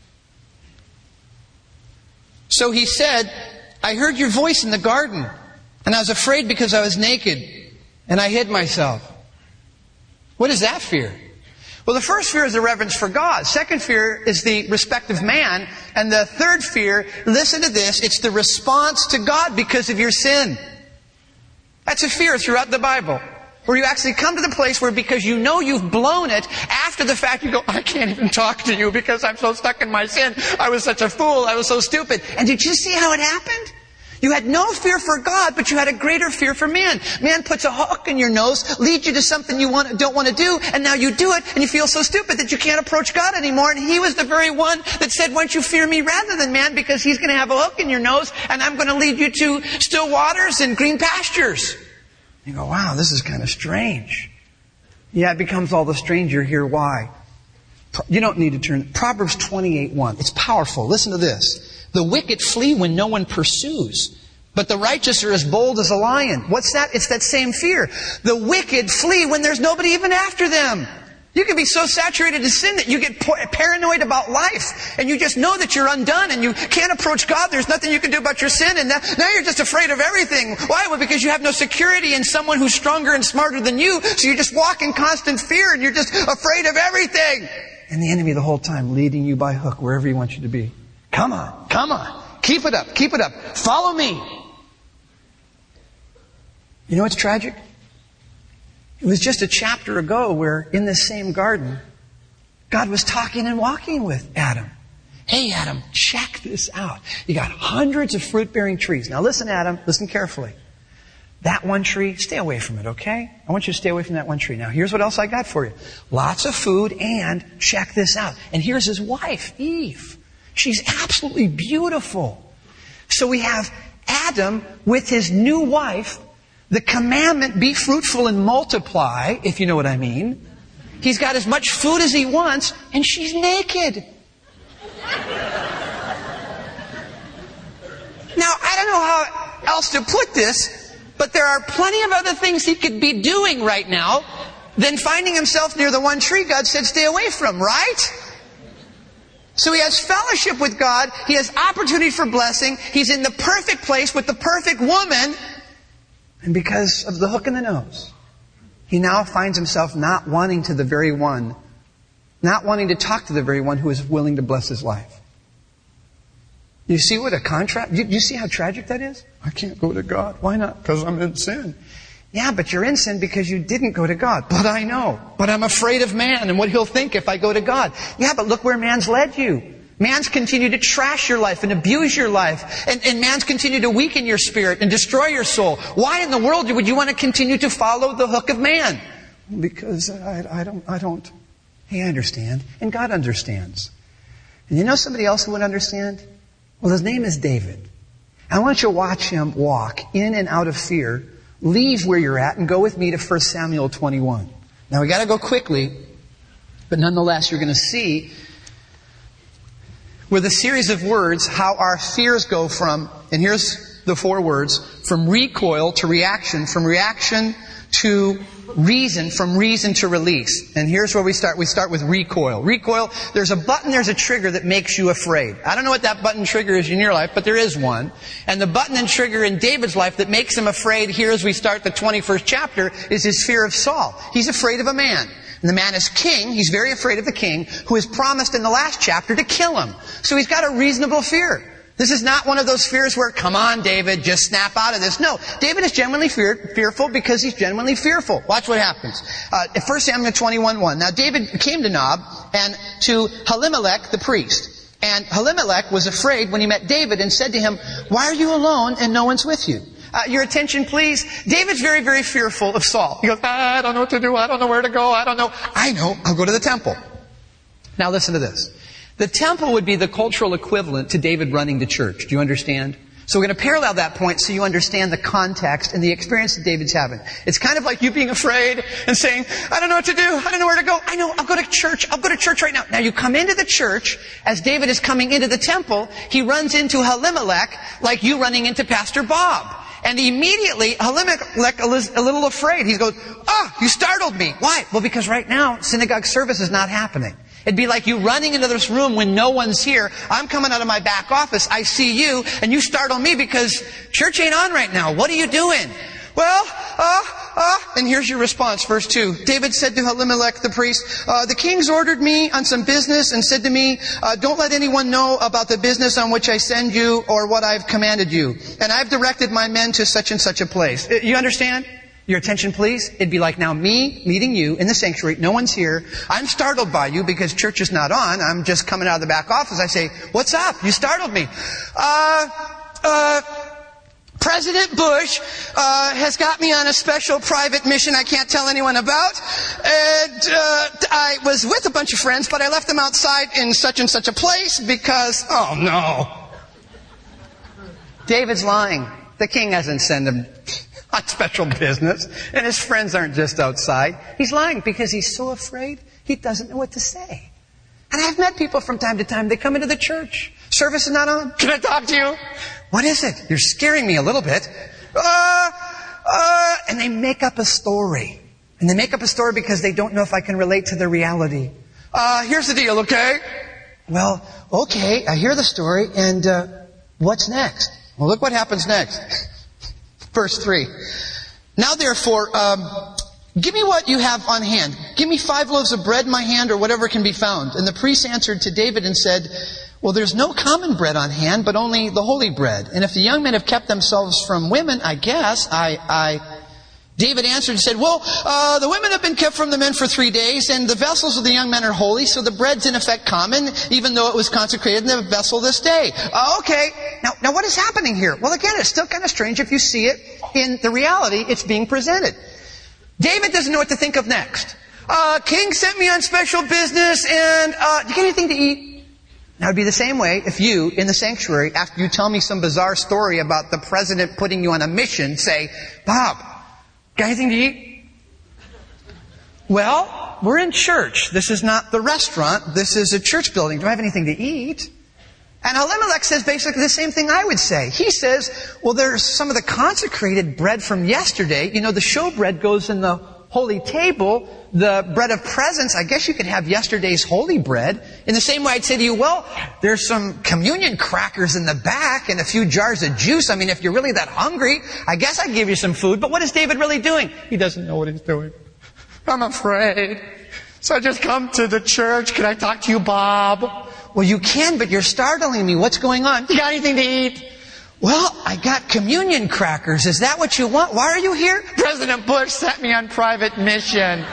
So he said, I heard your voice in the garden, and I was afraid because I was naked, and I hid myself. What is that fear? Well, the first fear is the reverence for God. Second fear is the respect of man. And the third fear, listen to this, it's the response to God because of your sin. That's a fear throughout the Bible. Where you actually come to the place where because you know you've blown it, after the fact you go, I can't even talk to you because I'm so stuck in my sin. I was such a fool. I was so stupid. And did you see how it happened? You had no fear for God, but you had a greater fear for man. Man puts a hook in your nose, leads you to something you don't want to do, and now you do it, and you feel so stupid that you can't approach God anymore. And He was the very one that said, why don't you fear me rather than man, because He's going to have a hook in your nose, and I'm going to lead you to still waters and green pastures. You go, wow, this is kind of strange. Yeah, it becomes all the stranger here. Why? You don't need to turn. Proverbs 28:1. It's powerful. Listen to this. The wicked flee when no one pursues, but the righteous are as bold as a lion. What's that? It's that same fear. The wicked flee when there's nobody even after them. You can be so saturated in sin that you get paranoid about life, and you just know that you're undone, and you can't approach God. There's nothing you can do about your sin, and now you're just afraid of everything. Why? Well, because you have no security in someone who's stronger and smarter than you, so you just walk in constant fear, and you're just afraid of everything. And the enemy the whole time leading you by hook wherever he wants you to be. Come on. Keep it up. Follow me. You know what's tragic? It was just a chapter ago where in this same garden, God was talking and walking with Adam. Hey, Adam, check this out. You got hundreds of fruit-bearing trees. Now listen, Adam, listen carefully. That one tree, stay away from it, okay? I want you to stay away from that one tree. Now, here's what else I got for you. Lots of food, and check this out. And here's his wife, Eve. She's absolutely beautiful. So we have Adam with his new wife. The commandment, be fruitful and multiply, if you know what I mean. He's got as much food as he wants, and she's naked. Now, I don't know how else to put this, but there are plenty of other things he could be doing right now than finding himself near the one tree God said stay away from, right? So he has fellowship with God. He has opportunity for blessing. He's in the perfect place with the perfect woman. And because of the hook in the nose, he now finds himself not wanting to talk to the very one who is willing to bless his life. You see what a contrast? You see how tragic that is? I can't go to God. Why not? Because I'm in sin. Yeah, but you're in sin because you didn't go to God. But I know. But I'm afraid of man and what he'll think if I go to God. Yeah, but look where man's led you. Man's continued to trash your life and abuse your life. And man's continued to weaken your spirit and destroy your soul. Why in the world would you want to continue to follow the hook of man? Because I don't. Hey, I understand. And God understands. And you know somebody else who would understand? Well, his name is David. I want you to watch him walk in and out of fear, leave where you're at, and go with me to 1 Samuel 21. Now, we got to go quickly, but nonetheless, you're going to see with a series of words how our fears go from, and here's the 4 words, from recoil to reaction, from reaction to reason, from reason to release. And here's where we start. We start with recoil. Recoil, there's a button, there's a trigger that makes you afraid. I don't know what that button trigger is in your life, but there is one. And the button and trigger in David's life that makes him afraid here as we start the 21st chapter is his fear of Saul. He's afraid of a man. And the man is king. He's very afraid of the king who is promised in the last chapter to kill him. So he's got a reasonable fear. This is not one of those fears where, come on, David, just snap out of this. No, David is genuinely fearful because he's genuinely fearful. Watch what happens. 1 Samuel 21:1. Now David came to Nob and to Ahimelech the priest. And Ahimelech was afraid when he met David and said to him, "Why are you alone and no one's with you?" Your attention, please. David's very, very fearful of Saul. He goes, I don't know what to do. I don't know where to go. I know. I'll go to the temple. Now listen to this. The temple would be the cultural equivalent to David running to church. Do you understand? So we're going to parallel that point so you understand the context and the experience that David's having. It's kind of like you being afraid and saying, I don't know what to do. I don't know where to go. I know. I'll go to church. I'll go to church right now. Now you come into the church. As David is coming into the temple, he runs into Ahimelech like you running into Pastor Bob. And immediately, Ahimelech is a little afraid. He goes, you startled me. Why? Well, because right now, synagogue service is not happening. It'd be like you running into this room when no one's here. I'm coming out of my back office. I see you, and you startle me because church ain't on right now. What are you doing? Well, and here's your response, verse 2. David said to Ahimelech the priest, the king's ordered me on some business and said to me, don't let anyone know about the business on which I send you or what I've commanded you. And I've directed my men to such and such a place. You understand? Your attention, please. It'd be like now me meeting you in the sanctuary. No one's here. I'm startled by you because church is not on. I'm just coming out of the back office. I say, what's up? You startled me. President Bush has got me on a special private mission I can't tell anyone about. And I was with a bunch of friends, but I left them outside in such and such a place because, oh no. David's lying. The king hasn't sent him on special business, and his friends aren't just outside. He's lying because he's so afraid he doesn't know what to say. And I've met people from time to time. They come into the church. Service is not on. Can I talk to you? What is it? You're scaring me a little bit. And they make up a story. And they make up a story because they don't know if I can relate to the reality. Here's the deal, okay? Well, okay, I hear the story, and what's next? Well, look what happens next. Verse 3. Now therefore, give me what you have on hand. Give me 5 loaves of bread in my hand or whatever can be found. And the priest answered to David and said, well, there's no common bread on hand, but only the holy bread. And if the young men have kept themselves from women, I guess, David answered and said, well, the women have been kept from the men for 3 days, and the vessels of the young men are holy, so the bread's in effect common, even though it was consecrated in the vessel this day. Okay, now what is happening here? Well, again, it's still kind of strange if you see it in the reality it's being presented. David doesn't know what to think of next. King sent me on special business, and do you get anything to eat? Now, it would be the same way if you, in the sanctuary, after you tell me some bizarre story about the president putting you on a mission, say, Bob, got anything to eat? Well, we're in church. This is not the restaurant. This is a church building. Do I have anything to eat? And Elimelech says basically the same thing I would say. He says, well, there's some of the consecrated bread from yesterday. You know, the showbread goes in the holy table. The bread of presence, I guess you could have yesterday's holy bread. In the same way, I'd say to you, well, there's some communion crackers in the back and a few jars of juice. I mean, if you're really that hungry, I guess I'd give you some food. But what is David really doing? He doesn't know what he's doing. I'm afraid. So I just come to the church. Can I talk to you, Bob? Well, you can, but you're startling me. What's going on? You got anything to eat? Well, I got communion crackers. Is that what you want? Why are you here? President Bush sent me on private mission.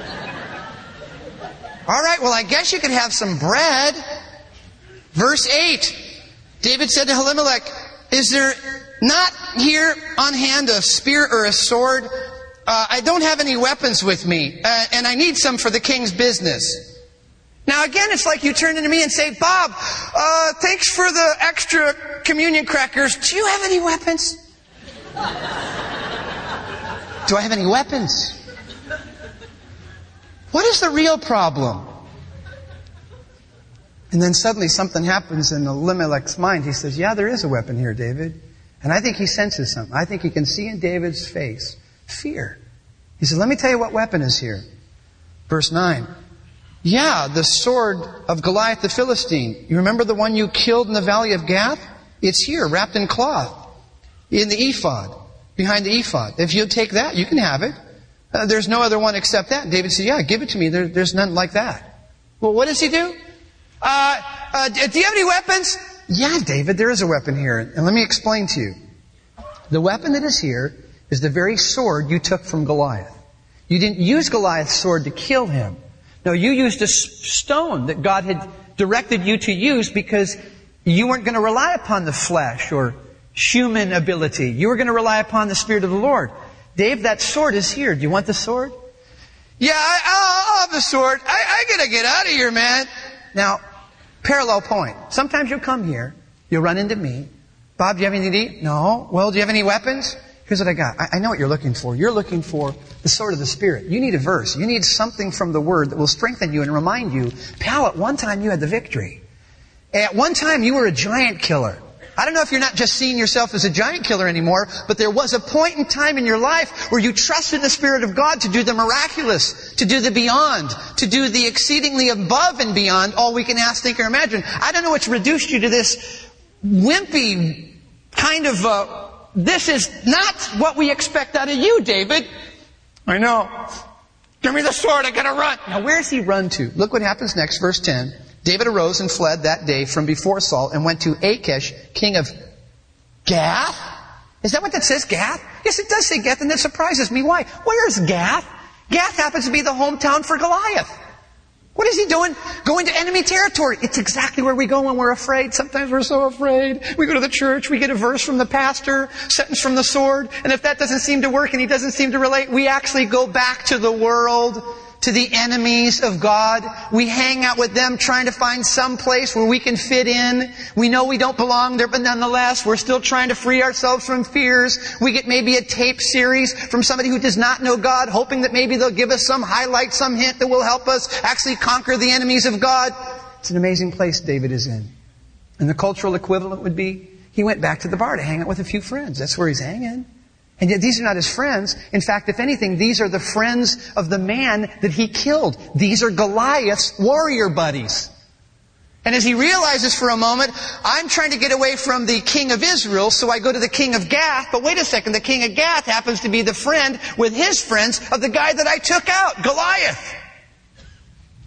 All right, well, I guess you could have some bread. Verse 8. David said to Elimelech, is there not here on hand a spear or a sword? I don't have any weapons with me, and I need some for the king's business. Now again, it's like you turn into me and say, Bob, thanks for the extra communion crackers. Do you have any weapons? Do I have any weapons? What is the real problem? And then suddenly something happens in Elimelech's mind. He says, yeah, there is a weapon here, David. And I think he senses something. I think he can see in David's face fear. He says, let me tell you what weapon is here. Verse 9. Yeah, the sword of Goliath the Philistine. You remember the one you killed in the valley of Gath? It's here, wrapped in cloth, in the ephod, behind the ephod. If you'll take that, you can have it. There's no other one except that. And David said, yeah, give it to me. There's none like that. Well, what does he do? Do you have any weapons? Yeah, David, there is a weapon here. And let me explain to you. The weapon that is here is the very sword you took from Goliath. You didn't use Goliath's sword to kill him. No, you used a stone that God had directed you to use because you weren't going to rely upon the flesh or human ability. You were going to rely upon the Spirit of the Lord. Dave, that sword is here. Do you want the sword? Yeah, I'll have the sword. I gotta get out of here, man. Now, parallel point. Sometimes you'll come here. You'll run into me. Bob, do you have anything to eat? No. Well, do you have any weapons? Here's what I got. I know what you're looking for. You're looking for the sword of the Spirit. You need a verse. You need something from the Word that will strengthen you and remind you, pal, at one time you had the victory. At one time you were a giant killer. I don't know if you're not just seeing yourself as a giant killer anymore, but there was a point in time in your life where you trusted the Spirit of God to do the miraculous, to do the beyond, to do the exceedingly above and beyond all we can ask, think, or imagine. I don't know what's reduced you to this wimpy kind of... This is not what we expect out of you, David. I know. Give me the sword. I gotta run. Now, where's he run to? Look what happens next, verse 10. David arose and fled that day from before Saul and went to Achish, king of Gath. Is that what that says, Gath? Yes, it does say Gath, and that surprises me. Why? Where's Gath? Gath happens to be the hometown for Goliath. What is he doing? Going to enemy territory. It's exactly where we go when we're afraid. Sometimes we're so afraid. We go to the church, we get a verse from the pastor, sentence from the sword, and if that doesn't seem to work and he doesn't seem to relate, we actually go back to the world, to the enemies of God. We hang out with them trying to find some place where we can fit in. We know we don't belong there, but nonetheless, we're still trying to free ourselves from fears. We get maybe a tape series from somebody who does not know God, hoping that maybe they'll give us some highlight, some hint that will help us actually conquer the enemies of God. It's an amazing place David is in. And the cultural equivalent would be, he went back to the bar to hang out with a few friends. That's where he's hanging. And yet these are not his friends. In fact, if anything, these are the friends of the man that he killed. These are Goliath's warrior buddies. And as he realizes for a moment, I'm trying to get away from the king of Israel, so I go to the king of Gath. But wait a second, the king of Gath happens to be the friend with his friends of the guy that I took out, Goliath.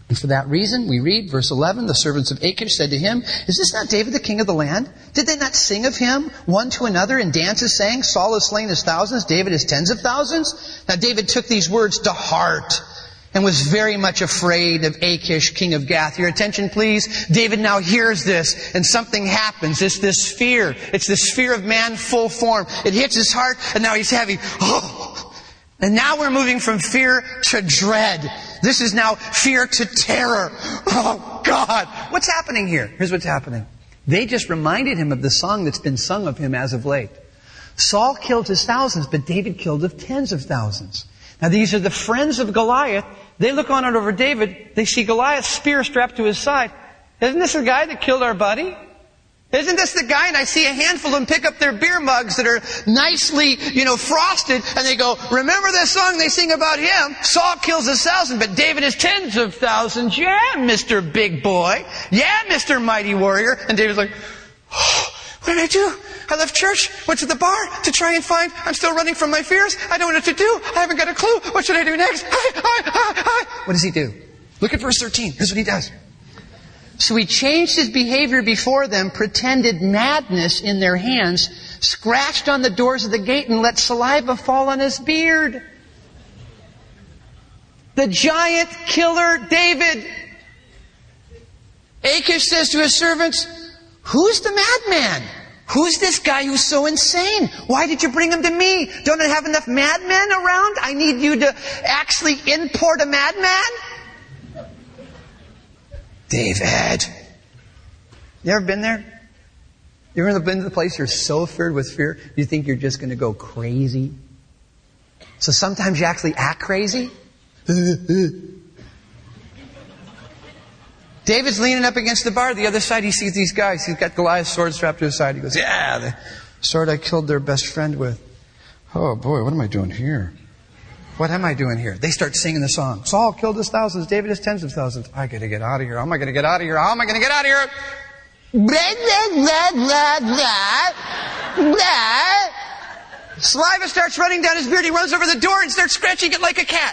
And for that reason, we read, verse 11, the servants of Achish said to him, is this not David the king of the land? Did they not sing of him one to another in dances, saying, Saul has slain his thousands, David his tens of thousands? Now David took these words to heart and was very much afraid of Achish, king of Gath. Your attention, please. David now hears this, and something happens. It's this fear. It's this fear of man full form. It hits his heart, and now he's heavy. Oh! And now we're moving from fear to dread. This is now fear to terror. Oh, God. What's happening here? Here's what's happening. They just reminded him of the song that's been sung of him as of late. Saul killed his thousands, but David killed of tens of thousands. Now these are the friends of Goliath. They look on it over David. They see Goliath's spear strapped to his side. Isn't this the guy that killed our buddy? Isn't this the guy? And I see a handful of them pick up their beer mugs that are nicely, frosted. And they go, remember this song they sing about him? Saul kills 1,000, but David is tens of thousands. Yeah, Mr. Big Boy. Yeah, Mr. Mighty Warrior. And David's like, oh, what did I do? I left church, went to the bar to try and find, I'm still running from my fears. I don't know what to do. I haven't got a clue. What should I do next? What does he do? Look at verse 13. Here's what he does. So he changed his behavior before them, pretended madness in their hands, scratched on the doors of the gate, and let saliva fall on his beard. The giant killer David. Achish says to his servants, who's the madman? Who's this guy who's so insane? Why did you bring him to me? Don't I have enough madmen around? I need you to actually import a madman? David. You ever been there? You ever been to the place you're so filled with fear, you think you're just going to go crazy? So sometimes you actually act crazy? David's leaning up against the bar. The other side, he sees these guys. He's got Goliath's sword strapped to his side. He goes, yeah, the sword I killed their best friend with. Oh boy, what am I doing here? What am I doing here? They start singing the song. Saul killed his thousands. David his tens of thousands. I got to get out of here. How am I going to get out of here? How am I going to get out of here? Blah, blah, blah, blah, blah. Saliva starts running down his beard. He runs over the door and starts scratching it like a cat.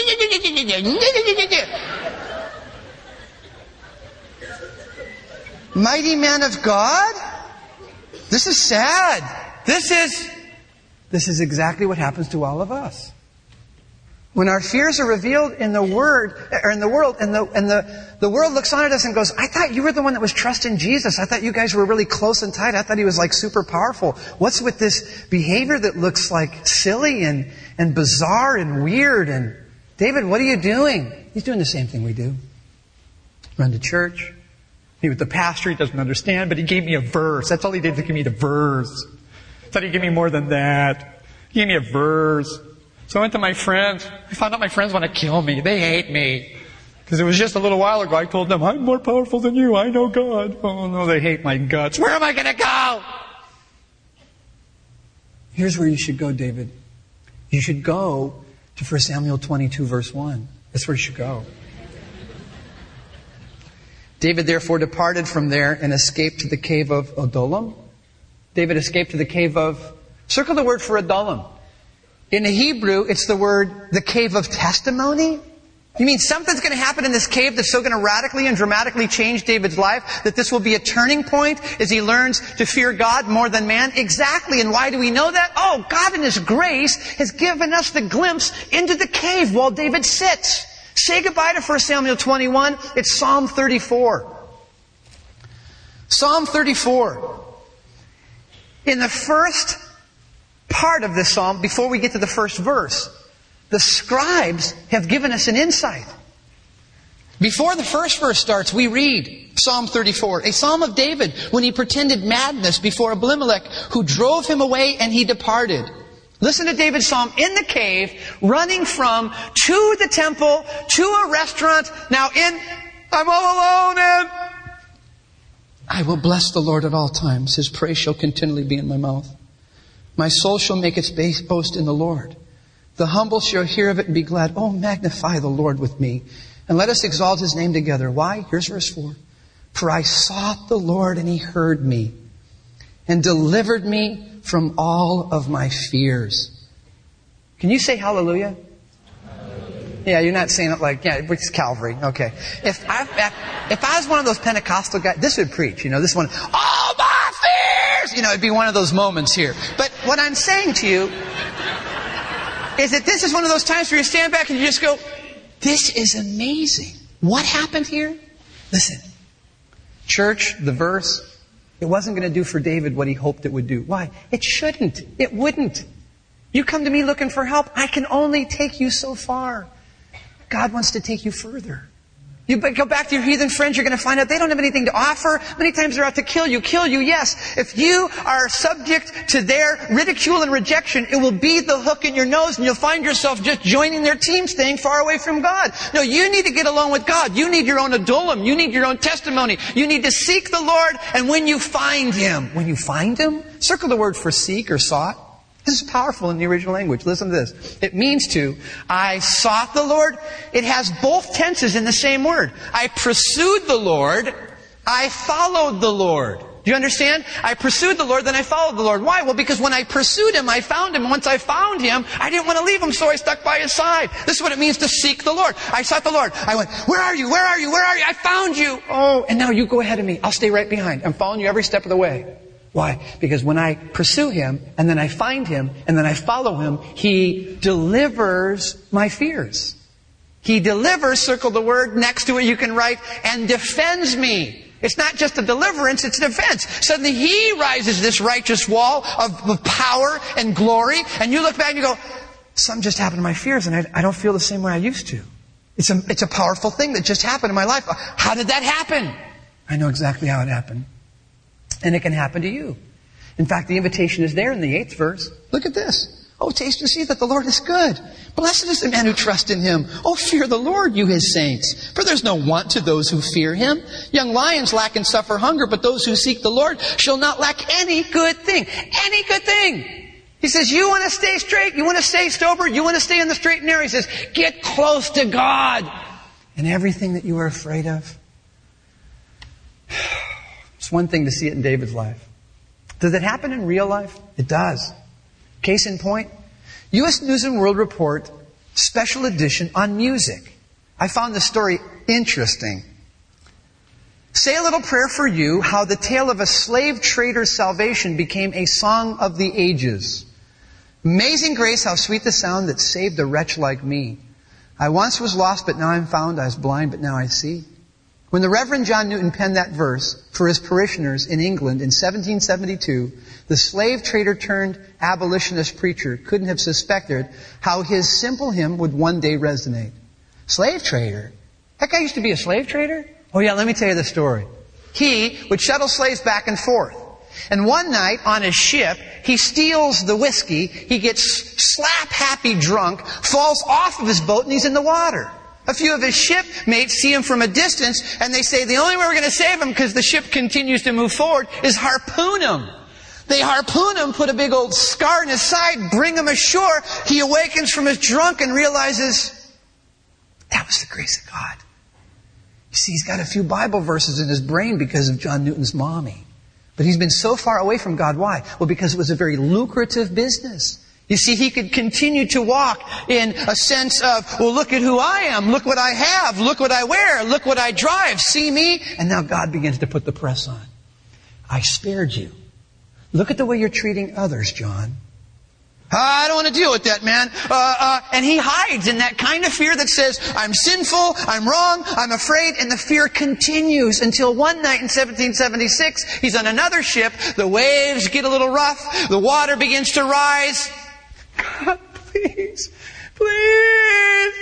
Mighty man of God? This is sad. This is exactly what happens to all of us. When our fears are revealed in the world, and the world looks on at us and goes, I thought you were the one that was trusting Jesus. I thought you guys were really close and tight. I thought he was like super powerful. What's with this behavior that looks like silly and bizarre and weird? And David, what are you doing? He's doing the same thing we do. Run to church. He was the pastor. He doesn't understand, but he gave me a verse. That's all he did, to give me the verse. I thought he'd give me more than that. He gave me a verse. So I went to my friends. I found out my friends want to kill me. They hate me. Because it was just a little while ago I told them, I'm more powerful than you. I know God. Oh no, they hate my guts. Where am I going to go? Here's where you should go, David. You should go to 1 Samuel 22, verse 1. That's where you should go. David therefore departed from there and escaped to the cave of Adullam. David escaped to the cave of... Circle the word for Adullam. In the Hebrew, it's the word, the cave of testimony. You mean something's going to happen in this cave that's so going to radically and dramatically change David's life that this will be a turning point as he learns to fear God more than man? Exactly. And why do we know that? Oh, God in His grace has given us the glimpse into the cave while David sits. Say goodbye to 1 Samuel 21. It's Psalm 34. Psalm 34. In the first part of this psalm, before we get to the first verse, the scribes have given us an insight. Before the first verse starts, we read Psalm 34, a psalm of David when he pretended madness before Abimelech, who drove him away and he departed. Listen to David's psalm in the cave, running from to the temple, to a restaurant. Now I'm all alone and I will bless the Lord at all times. His praise shall continually be in my mouth. My soul shall make its boast in the Lord. The humble shall hear of it and be glad. Oh, magnify the Lord with me, and let us exalt His name together. Why? Here's verse 4. For I sought the Lord, and He heard me, and delivered me from all of my fears. Can you say hallelujah? Hallelujah. Yeah, you're not saying it like, yeah, it's Calvary. Okay. If I was one of those Pentecostal guys, this would preach, this one, all my fears! It'd be one of those moments here. But what I'm saying to you is that this is one of those times where you stand back and you just go, this is amazing. What happened here? Listen, church, the verse, it wasn't going to do for David what he hoped it would do. Why? It shouldn't. It wouldn't. You come to me looking for help. I can only take you so far. God wants to take you further. You go back to your heathen friends, you're going to find out they don't have anything to offer. Many times they're out to kill you, yes. If you are subject to their ridicule and rejection, it will be the hook in your nose and you'll find yourself just joining their team, staying far away from God. No, you need to get along with God. You need your own adullam. You need your own testimony. You need to seek the Lord, and when you find Him, circle the word for seek or sought. This is powerful in the original language. Listen to this. It means to, I sought the Lord. It has both tenses in the same word. I pursued the Lord. I followed the Lord. Do you understand? I pursued the Lord, then I followed the Lord. Why? Well, because when I pursued Him, I found Him. Once I found Him, I didn't want to leave Him, so I stuck by His side. This is what it means to seek the Lord. I sought the Lord. I went, where are you? Where are you? Where are you? I found you. Oh, and now you go ahead of me. I'll stay right behind. I'm following you every step of the way. Why? Because when I pursue Him, and then I find Him, and then I follow Him, He delivers my fears. He delivers, circle the word, next to it you can write, and defends me. It's not just a deliverance, it's a defense. Suddenly He rises this righteous wall of power and glory, and you look back and you go, something just happened to my fears, and I don't feel the same way I used to. It's a powerful thing that just happened in my life. How did that happen? I know exactly how it happened. And it can happen to you. In fact, the invitation is there in the 8th verse. Look at this. Oh, taste and see that the Lord is good. Blessed is the man who trusts in Him. Oh, fear the Lord, you His saints. For there's no want to those who fear Him. Young lions lack and suffer hunger, but those who seek the Lord shall not lack any good thing. Any good thing. He says, you want to stay straight? You want to stay sober? You want to stay in the straight and narrow? He says, get close to God. And everything that you are afraid of. It's one thing to see it in David's life. Does it happen in real life? It does. Case in point, U.S. News and World Report, special edition on music. I found this story interesting. Say a little prayer for you, how the tale of a slave trader's salvation became a song of the ages. Amazing grace, how sweet the sound that saved a wretch like me. I once was lost, but now I'm found. I was blind, but now I see. When the Reverend John Newton penned that verse for his parishioners in England in 1772, the slave trader turned abolitionist preacher couldn't have suspected how his simple hymn would one day resonate. Slave trader? That guy used to be a slave trader? Oh yeah, let me tell you the story. He would shuttle slaves back and forth. And one night on his ship, he steals the whiskey, he gets slap-happy drunk, falls off of his boat, and he's in the water. A few of his shipmates see him from a distance, and they say the only way we're going to save him, because the ship continues to move forward, is harpoon him. They harpoon him, put a big old scar in his side, bring him ashore. He awakens from his drunk and realizes that was the grace of God. You see, he's got a few Bible verses in his brain because of John Newton's mommy. But he's been so far away from God. Why? Well, because it was a very lucrative business. You see, he could continue to walk in a sense of, well, look at who I am. Look what I have. Look what I wear. Look what I drive. See me? And now God begins to put the press on. I spared you. Look at the way you're treating others, John. I don't want to deal with that, man. And he hides in that kind of fear that says, I'm sinful, I'm wrong, I'm afraid, and the fear continues until one night in 1776, he's on another ship, the waves get a little rough, the water begins to rise. God, please, please.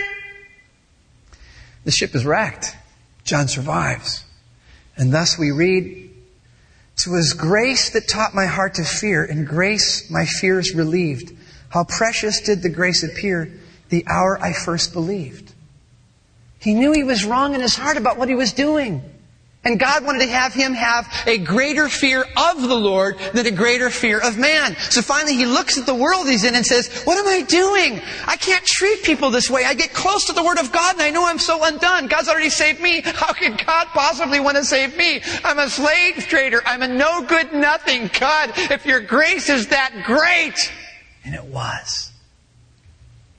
The ship is wrecked. John survives. And thus we read, "'T was grace that taught my heart to fear, and grace my fears relieved. How precious did the grace appear the hour I first believed." He knew he was wrong in his heart about what he was doing. And God wanted to have him have a greater fear of the Lord than a greater fear of man. So finally he looks at the world he's in and says, what am I doing? I can't treat people this way. I get close to the Word of God and I know I'm so undone. God's already saved me. How could God possibly want to save me? I'm a slave trader. I'm a no good nothing. God, if your grace is that great. And it was.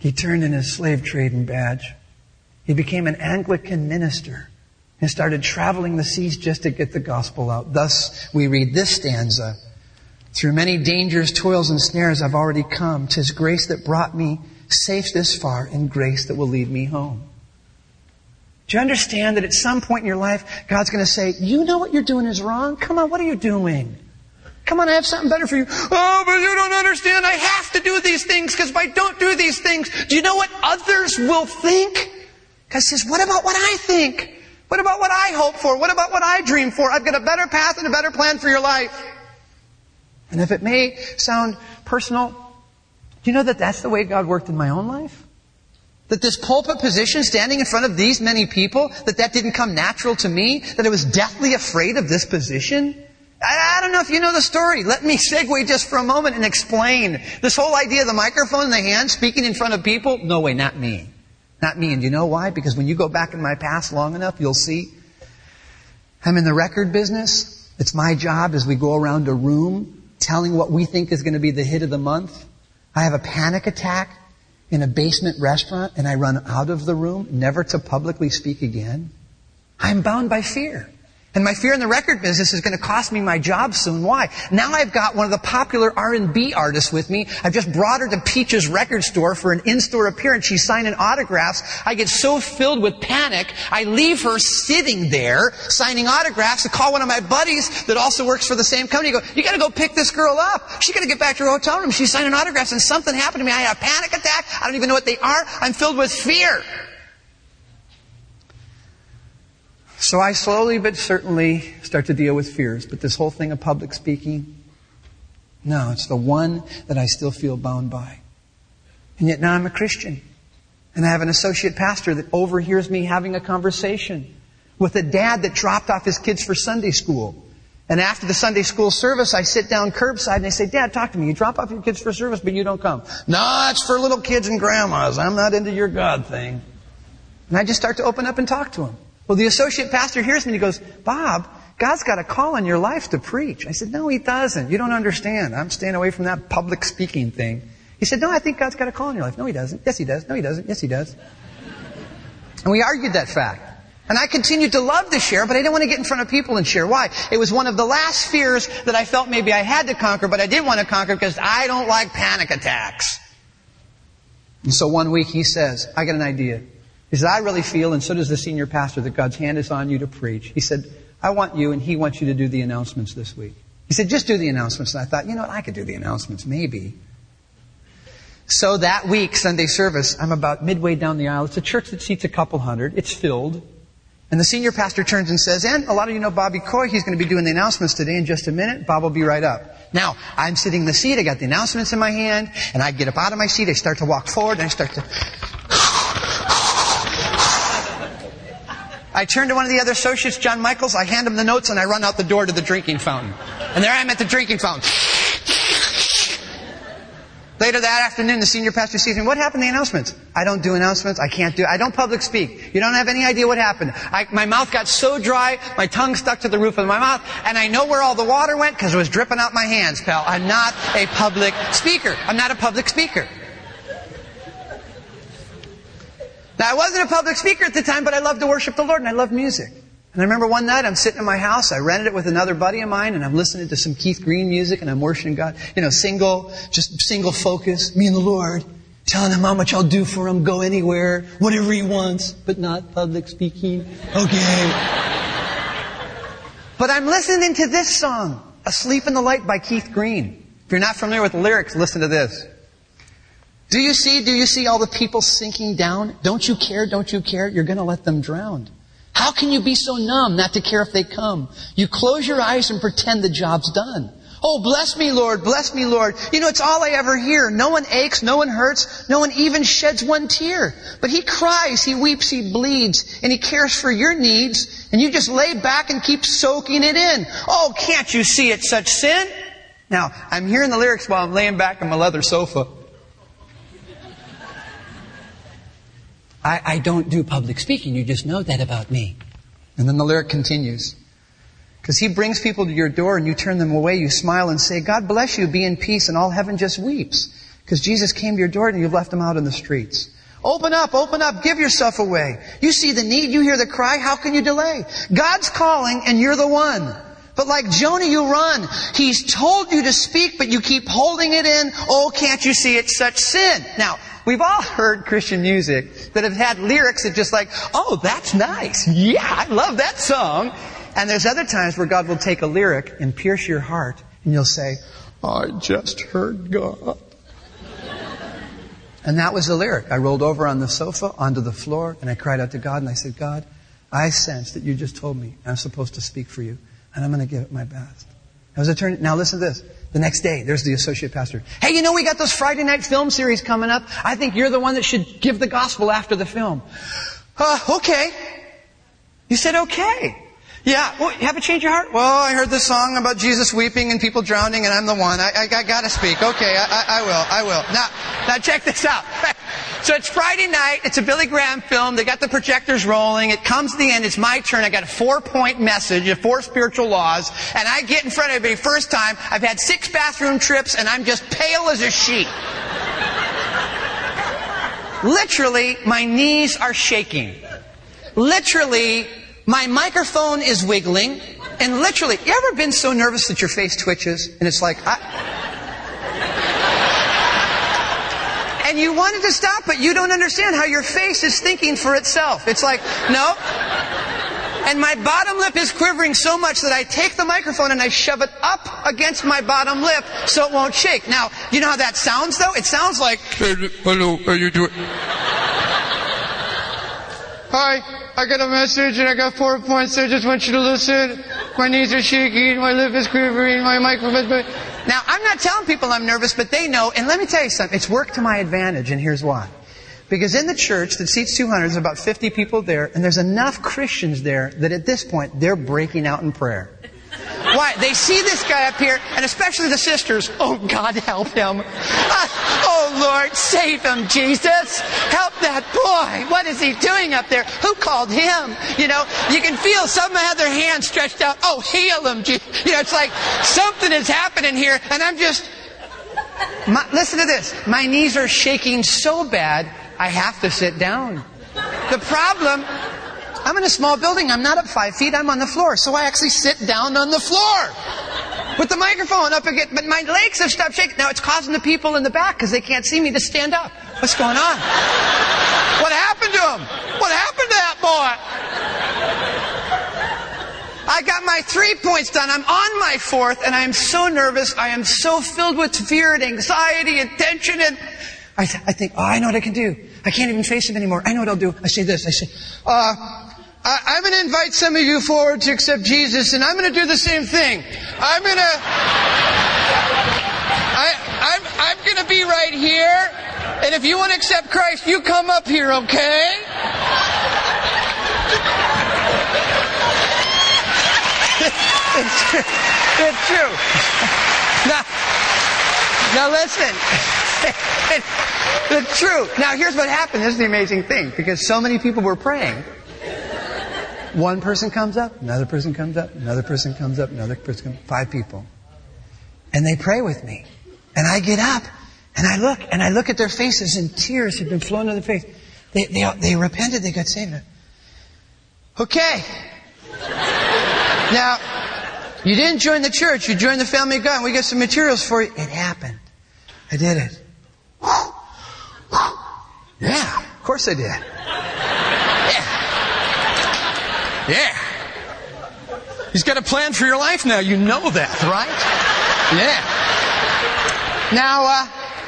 He turned in his slave trading badge. He became an Anglican minister and started traveling the seas just to get the gospel out. Thus, we read this stanza. Through many dangers, toils, and snares I've already come. 'Tis grace that brought me safe this far, and grace that will lead me home. Do you understand that at some point in your life, God's going to say, you know what you're doing is wrong? Come on, what are you doing? Come on, I have something better for you. Oh, but you don't understand. I have to do these things because if I don't do these things, do you know what others will think? God says, what about what I think? What about what I hope for? What about what I dream for? I've got a better path and a better plan for your life. And if it may sound personal, do you know that that's the way God worked in my own life? That this pulpit position, standing in front of these many people, that didn't come natural to me? That I was deathly afraid of this position? I don't know if you know the story. Let me segue just for a moment and explain. This whole idea of the microphone in the hand, speaking in front of people, no way, not me. Not me. And you know why? Because when you go back in my past long enough, you'll see I'm in the record business. It's my job as we go around a room telling what we think is going to be the hit of the month. I have a panic attack in a basement restaurant and I run out of the room, never to publicly speak again. I'm bound by fear. And my fear in the record business is going to cost me my job soon. Why? Now I've got one of the popular R&B artists with me. I've just brought her to Peach's record store for an in-store appearance. She's signing autographs. I get so filled with panic, I leave her sitting there signing autographs to call one of my buddies that also works for the same company. I go, you got to go pick this girl up. She got to get back to her hotel room. She's signing autographs and something happened to me. I had a panic attack. I don't even know what they are. I'm filled with fear. So I slowly but certainly start to deal with fears. But this whole thing of public speaking, no, it's the one that I still feel bound by. And yet now I'm a Christian. And I have an associate pastor that overhears me having a conversation with a dad that dropped off his kids for Sunday school. And after the Sunday school service, I sit down curbside and I say, Dad, talk to me. You drop off your kids for service, but you don't come. No, it's for little kids and grandmas. I'm not into your God thing. And I just start to open up and talk to him. Well, the associate pastor hears me and he goes, Bob, God's got a call on your life to preach. I said, no, He doesn't. You don't understand. I'm staying away from that public speaking thing. He said, no, I think God's got a call on your life. No, He doesn't. Yes, He does. No, He doesn't. Yes, He does. And we argued that fact. And I continued to love to share, but I didn't want to get in front of people and share. Why? It was one of the last fears that I felt maybe I had to conquer, but I didn't want to conquer because I don't like panic attacks. And so one week he says, I got an idea. He said, I really feel, and so does the senior pastor, that God's hand is on you to preach. He said, I want you, and He wants you to do the announcements this week. He said, just do the announcements. And I thought, you know what, I could do the announcements, maybe. So that week, Sunday service, I'm about midway down the aisle. It's a church that seats a couple hundred. It's filled. And the senior pastor turns and says, and a lot of you know Bobby Coy. He's going to be doing the announcements today in just a minute. Bob will be right up. Now, I'm sitting in the seat. I got the announcements in my hand. And I get up out of my seat. I start to walk forward. And I start to... I turn to one of the other associates, John Michaels. I hand him the notes and I run out the door to the drinking fountain. And there I am at the drinking fountain. Later that afternoon, the senior pastor sees me. What happened to the announcements? I don't do announcements. I don't public speak. You don't have any idea what happened. My mouth got so dry, my tongue stuck to the roof of my mouth, and I know where all the water went because it was dripping out my hands, pal. I'm not a public speaker. I'm not a public speaker. Now, I wasn't a public speaker at the time, but I loved to worship the Lord and I loved music. And I remember one night I'm sitting in my house, I rented it with another buddy of mine, and I'm listening to some Keith Green music and I'm worshiping God. You know, single focus, me and the Lord, telling Him how much I'll do for Him, go anywhere, whatever He wants, but not public speaking. Okay. But I'm listening to this song, Asleep in the Light by Keith Green. If you're not familiar with the lyrics, listen to this. Do you see all the people sinking down? Don't you care? You're going to let them drown. How can you be so numb not to care if they come? You close your eyes and pretend the job's done. Oh, bless me, Lord, bless me, Lord. You know, it's all I ever hear. No one aches, no one hurts, no one even sheds one tear. But He cries, He weeps, He bleeds, and He cares for your needs, and you just lay back and keep soaking it in. Oh, can't you see it's such sin? Now, I'm hearing the lyrics while I'm laying back on my leather sofa. I don't do public speaking. You just know that about me. And then the lyric continues. Because He brings people to your door and you turn them away. You smile and say, God bless you, be in peace, and all heaven just weeps. Because Jesus came to your door and you've left him out in the streets. Open up, give yourself away. You see the need, you hear the cry, how can you delay? God's calling and you're the one. But like Jonah, you run. He's told you to speak, but you keep holding it in. Oh, can't you see it's such sin? Now, we've all heard Christian music that have had lyrics that just like, oh, that's nice. Yeah, I love that song. And there's other times where God will take a lyric and pierce your heart and you'll say, I just heard God. And that was the lyric. I rolled over on the sofa, onto the floor, and I cried out to God and I said, God, I sense that you just told me I'm supposed to speak for you. And I'm going to give it my best. Now listen to this. The next day, there's the associate pastor. Hey, you know we got those Friday night film series coming up. I think you're the one that should give the gospel after the film. Okay. You said okay. Yeah. Well, you haven't changed your heart? Well, I heard this song about Jesus weeping and people drowning and I'm the one. I got to speak. Okay, I will. Now check this out. So it's Friday night. It's a Billy Graham film. They got the projectors rolling. It comes to the end. It's my turn. I got a 4-point message of 4 spiritual laws. And I get in front of everybody first time. I've had 6 bathroom trips and I'm just pale as a sheet. Literally, my knees are shaking. Literally, my microphone is wiggling. And literally, you ever been so nervous that your face twitches? And it's like, and you wanted to stop, but you don't understand how your face is thinking for itself. It's like, no. And my bottom lip is quivering so much that I take the microphone and I shove it up against my bottom lip so it won't shake. Now, you know how that sounds, though? It sounds like, hello, how you doing? Hi, I got a message and I got 4 points. I just want you to listen. My knees are shaking, my lip is quivering, my microphone... Now, I'm not telling people I'm nervous, but they know. And let me tell you something. It's worked to my advantage, and here's why. Because in the church that seats 200, there's about 50 people there, and there's enough Christians there that at this point, they're breaking out in prayer. Why? They see this guy up here, and especially the sisters. Oh, God, help him. Oh, Lord, save him, Jesus. Help that boy. What is he doing up there? Who called him? You know, you can feel some have their hands stretched out. Oh, heal him, Jesus. You know, it's like something is happening here, and I'm just... listen to this. My knees are shaking so bad, I have to sit down. The problem... I'm in a small building. I'm not up 5 feet. I'm on the floor. So I actually sit down on the floor with the microphone up again. But my legs have stopped shaking. Now it's causing the people in the back, because they can't see me, to stand up. What's going on? What happened to him? What happened to that boy? I got my 3 points done. I'm on my 4th, and I'm so nervous. I am so filled with fear and anxiety and tension. And I think, oh, I know what I can do. I can't even face him anymore. I know what I'll do. I say this. I say, I'm going to invite some of you forward to accept Jesus, and I'm going to do the same thing. I'm going to be right here, and if you want to accept Christ, you come up here, okay? It's true. Now listen. It's true. Now here's what happened. This is the amazing thing. Because so many people were praying. One person comes up, another person comes up, another person comes up, another person comes up. 5 people. And they pray with me. And I get up and I look at their faces, and tears have been flowing down their face. They repented, they got saved. Okay. Now, you didn't join the church, you joined the family of God, and we got some materials for you. It happened. I did it. Yeah, of course I did. Yeah. He's got a plan for your life now. You know that, right? Yeah. Now,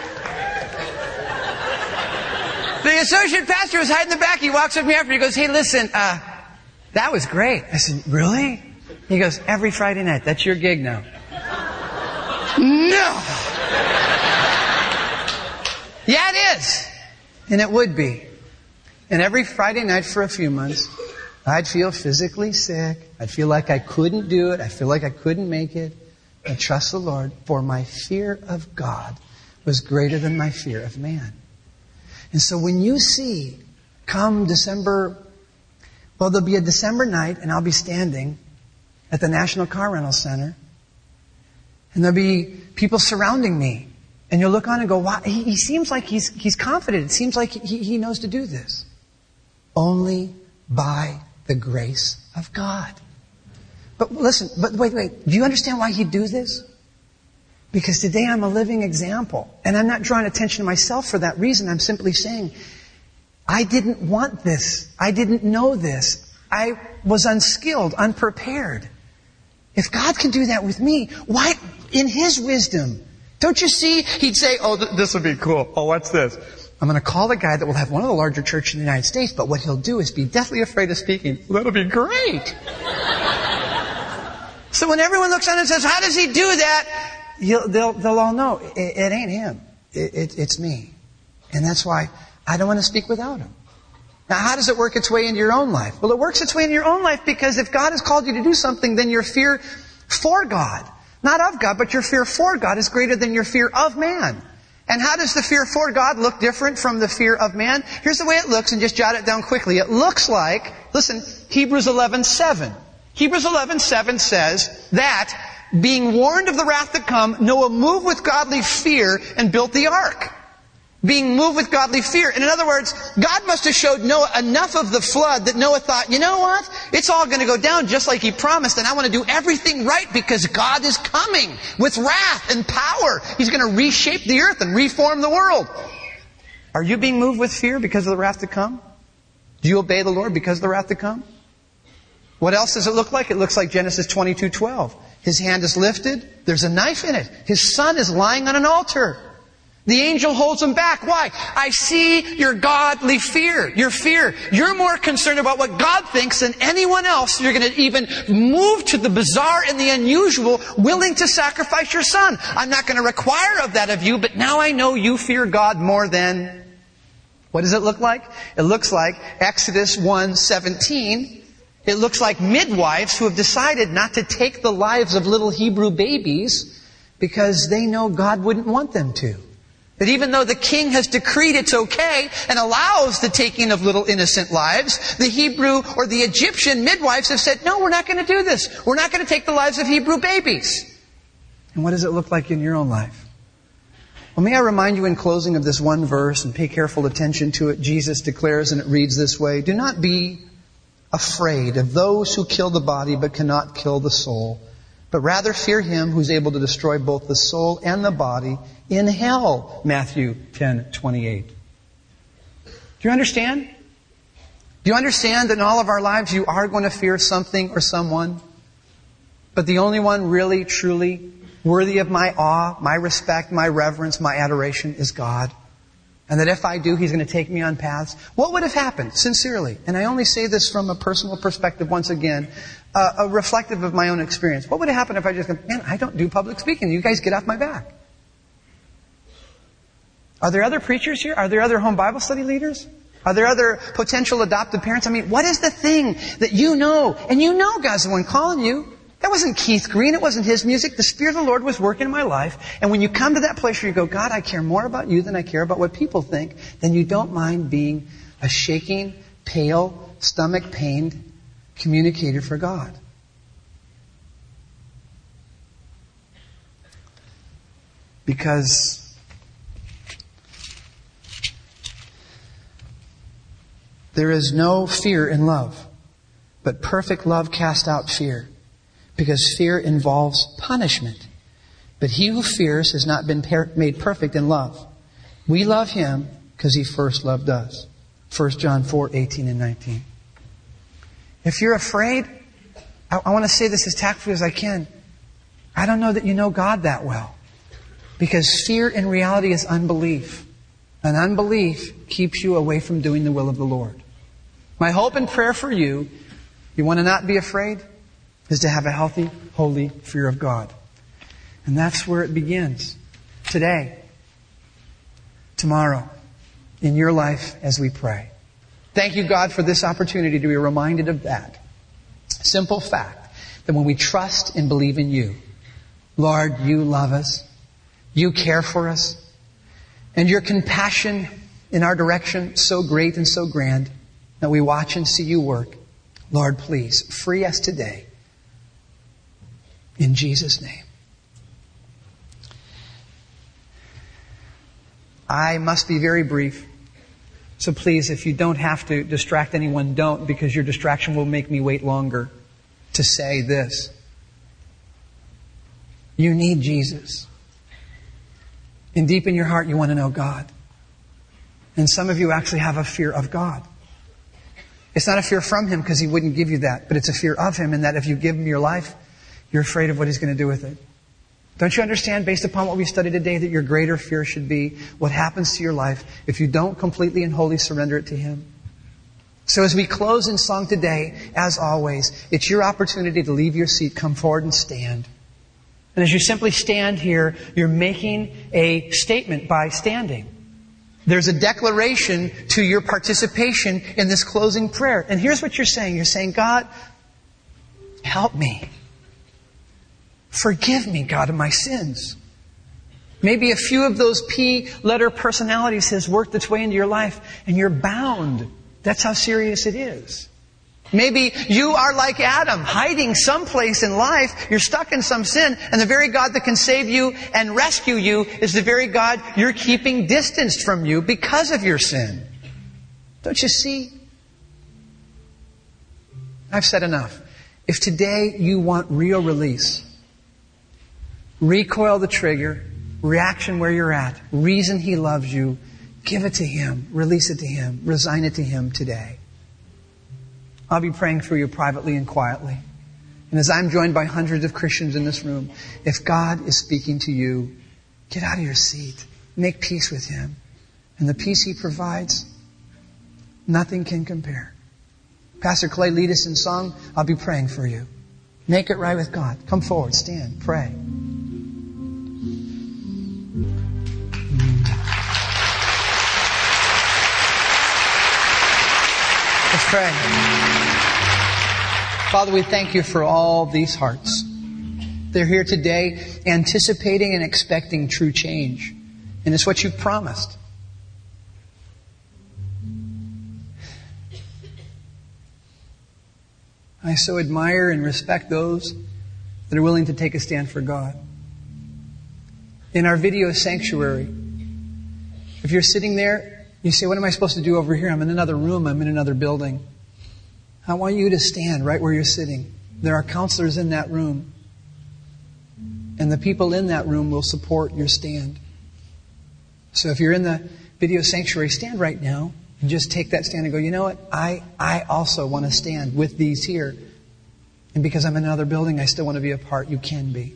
the associate pastor was hiding in the back. He walks up to me after. He goes, hey, listen, that was great. I said, really? He goes, every Friday night. That's your gig now. No. Yeah, it is. And it would be. And every Friday night for a few months, I'd feel physically sick. I'd feel like I couldn't do it. I feel like I couldn't make it. I trust the Lord, for my fear of God was greater than my fear of man. And so when you see, come December, well, there'll be a December night, and I'll be standing at the National Car Rental Center, and there'll be people surrounding me. And you'll look on and go, wow, he seems like he's confident. It seems like he knows to do this. Only by the grace of God. But listen, wait. Do you understand why he'd do this? Because today I'm a living example. And I'm not drawing attention to myself for that reason. I'm simply saying, I didn't want this. I didn't know this. I was unskilled, unprepared. If God can do that with me, why, in His wisdom, don't you see? He'd say, oh, this would be cool. Oh, what's this? I'm going to call the guy that will have one of the larger churches in the United States, but what he'll do is be deathly afraid of speaking. That'll be great. So when everyone looks on and says, how does he do that? They'll all know, it ain't him. It's me. And that's why I don't want to speak without him. Now, how does it work its way into your own life? Well, it works its way into your own life because if God has called you to do something, then your fear for God, not of God, but your fear for God is greater than your fear of man. And how does the fear for God look different from the fear of man? Here's the way it looks, and just jot it down quickly. It looks like, listen, Hebrews 11:7. Hebrews 11:7 says that, being warned of the wrath to come, Noah moved with godly fear and built the ark. Being moved with godly fear. And in other words, God must have showed Noah enough of the flood that Noah thought, you know what? It's all going to go down just like He promised, and I want to do everything right because God is coming with wrath and power. He's going to reshape the earth and reform the world. Are you being moved with fear because of the wrath to come? Do you obey the Lord because of the wrath to come? What else does it look like? It looks like Genesis 22:12. His hand is lifted. There's a knife in it. His son is lying on an altar. The angel holds him back. Why? I see your godly fear. Your fear. You're more concerned about what God thinks than anyone else. You're going to even move to the bizarre and the unusual, willing to sacrifice your son. I'm not going to require of that of you, but now I know you fear God more than... What does it look like? It looks like Exodus 1:17. It looks like midwives who have decided not to take the lives of little Hebrew babies because they know God wouldn't want them to. That even though the king has decreed it's okay and allows the taking of little innocent lives, the Hebrew or the Egyptian midwives have said, no, we're not going to do this. We're not going to take the lives of Hebrew babies. And what does it look like in your own life? Well, may I remind you in closing of this one verse and pay careful attention to it. Jesus declares, and it reads this way, do not be afraid of those who kill the body but cannot kill the soul, but rather fear Him who's able to destroy both the soul and the body in hell. Matthew 10:28. Do you understand? Do you understand that in all of our lives you are going to fear something or someone? But the only one really, truly worthy of my awe, my respect, my reverence, my adoration is God. And that if I do, He's going to take me on paths. What would have happened, sincerely? And I only say this from a personal perspective once again, reflective of my own experience. What would have happened if I just go, man, I don't do public speaking. You guys get off my back. Are there other preachers here? Are there other home Bible study leaders? Are there other potential adoptive parents? I mean, what is the thing that you know? And you know God's the one calling you. That wasn't Keith Green. It wasn't his music. The Spirit of the Lord was working in my life. And when you come to that place where you go, God, I care more about you than I care about what people think, then you don't mind being a shaking, pale, stomach-pained communicator for God. Because there is no fear in love, but perfect love casts out fear. Because fear involves punishment. But he who fears has not been made perfect in love. We love Him because He first loved us. 1 John 4:18 and 19. If you're afraid, I want to say this as tactfully as I can. I don't know that you know God that well. Because fear in reality is unbelief. And unbelief keeps you away from doing the will of the Lord. My hope and prayer for you, you want to not be afraid, is to have a healthy, holy fear of God. And that's where it begins. Today, tomorrow, in your life as we pray. Thank you, God, for this opportunity to be reminded of that simple fact that when we trust and believe in You, Lord, You love us. You care for us. And Your compassion in our direction so great and so grand that we watch and see You work. Lord, please free us today. In Jesus' name. I must be very brief. So please, if you don't have to distract anyone, don't, because your distraction will make me wait longer to say this. You need Jesus. And deep in your heart, you want to know God. And some of you actually have a fear of God. It's not a fear from Him because He wouldn't give you that, but it's a fear of Him, and that if you give Him your life, you're afraid of what He's going to do with it. Don't you understand, based upon what we studied today, that your greater fear should be what happens to your life if you don't completely and wholly surrender it to Him? So as we close in song today, as always, it's your opportunity to leave your seat, come forward and stand. And as you simply stand here, you're making a statement by standing. There's a declaration to your participation in this closing prayer. And here's what you're saying. You're saying, God, help me. Forgive me, God, of my sins. Maybe a few of those P-letter personalities has worked its way into your life, and you're bound. That's how serious it is. Maybe you are like Adam, hiding someplace in life. You're stuck in some sin, and the very God that can save you and rescue you is the very God you're keeping distanced from you because of your sin. Don't you see? I've said enough. If today you want real release, recoil the trigger, reaction where you're at, reason He loves you, give it to Him, release it to Him, resign it to Him today. I'll be praying for you privately and quietly. And as I'm joined by hundreds of Christians in this room, if God is speaking to you, get out of your seat. Make peace with Him. And the peace He provides, nothing can compare. Pastor Clay, lead us in song. I'll be praying for you. Make it right with God. Come forward, stand, pray. Let's pray. Father, we thank You for all these hearts. They're here today anticipating and expecting true change. And it's what You've promised. I so admire and respect those that are willing to take a stand for God. In our video sanctuary, if you're sitting there, you say, what am I supposed to do over here? I'm in another room. I'm in another building. I want you to stand right where you're sitting. There are counselors in that room. And the people in that room will support your stand. So if you're in the video sanctuary, stand right now and just take that stand and go, you know what? I also want to stand with these here. And because I'm in another building, I still want to be a part. You can be.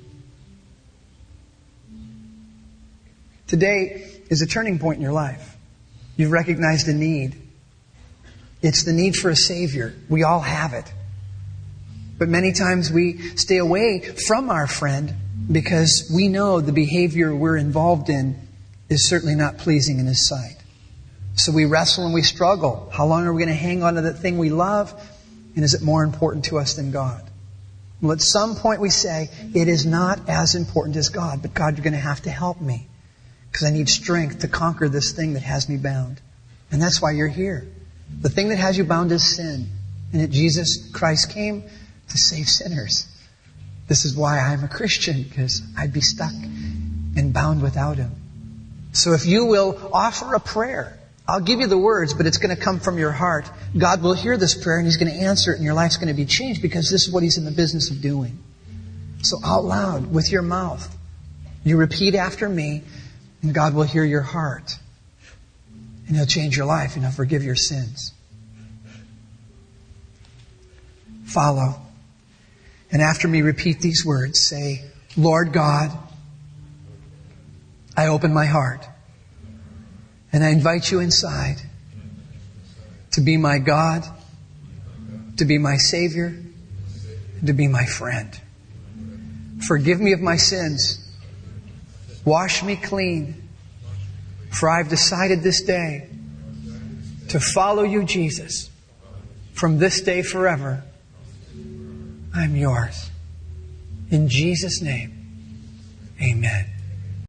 Today is a turning point in your life. You've recognized a need. It's the need for a Savior. We all have it. But many times we stay away from our friend because we know the behavior we're involved in is certainly not pleasing in His sight. So we wrestle and we struggle. How long are we going to hang on to that thing we love? And is it more important to us than God? Well, at some point we say, it is not as important as God, but God, You're going to have to help me because I need strength to conquer this thing that has me bound. And that's why you're here. The thing that has you bound is sin. And that Jesus Christ came to save sinners. This is why I'm a Christian, because I'd be stuck and bound without Him. So if you will offer a prayer, I'll give you the words, but it's going to come from your heart. God will hear this prayer and He's going to answer it and your life's going to be changed because this is what He's in the business of doing. So out loud, with your mouth, you repeat after me and God will hear your heart. And He'll change your life and He'll forgive your sins. Follow. And after me, repeat these words. Say, Lord God, I open my heart. And I invite You inside to be my God, to be my Savior, and to be my friend. Forgive me of my sins. Wash me clean. For I've decided this day to follow You, Jesus. From this day forever, I'm Yours. In Jesus' name, amen.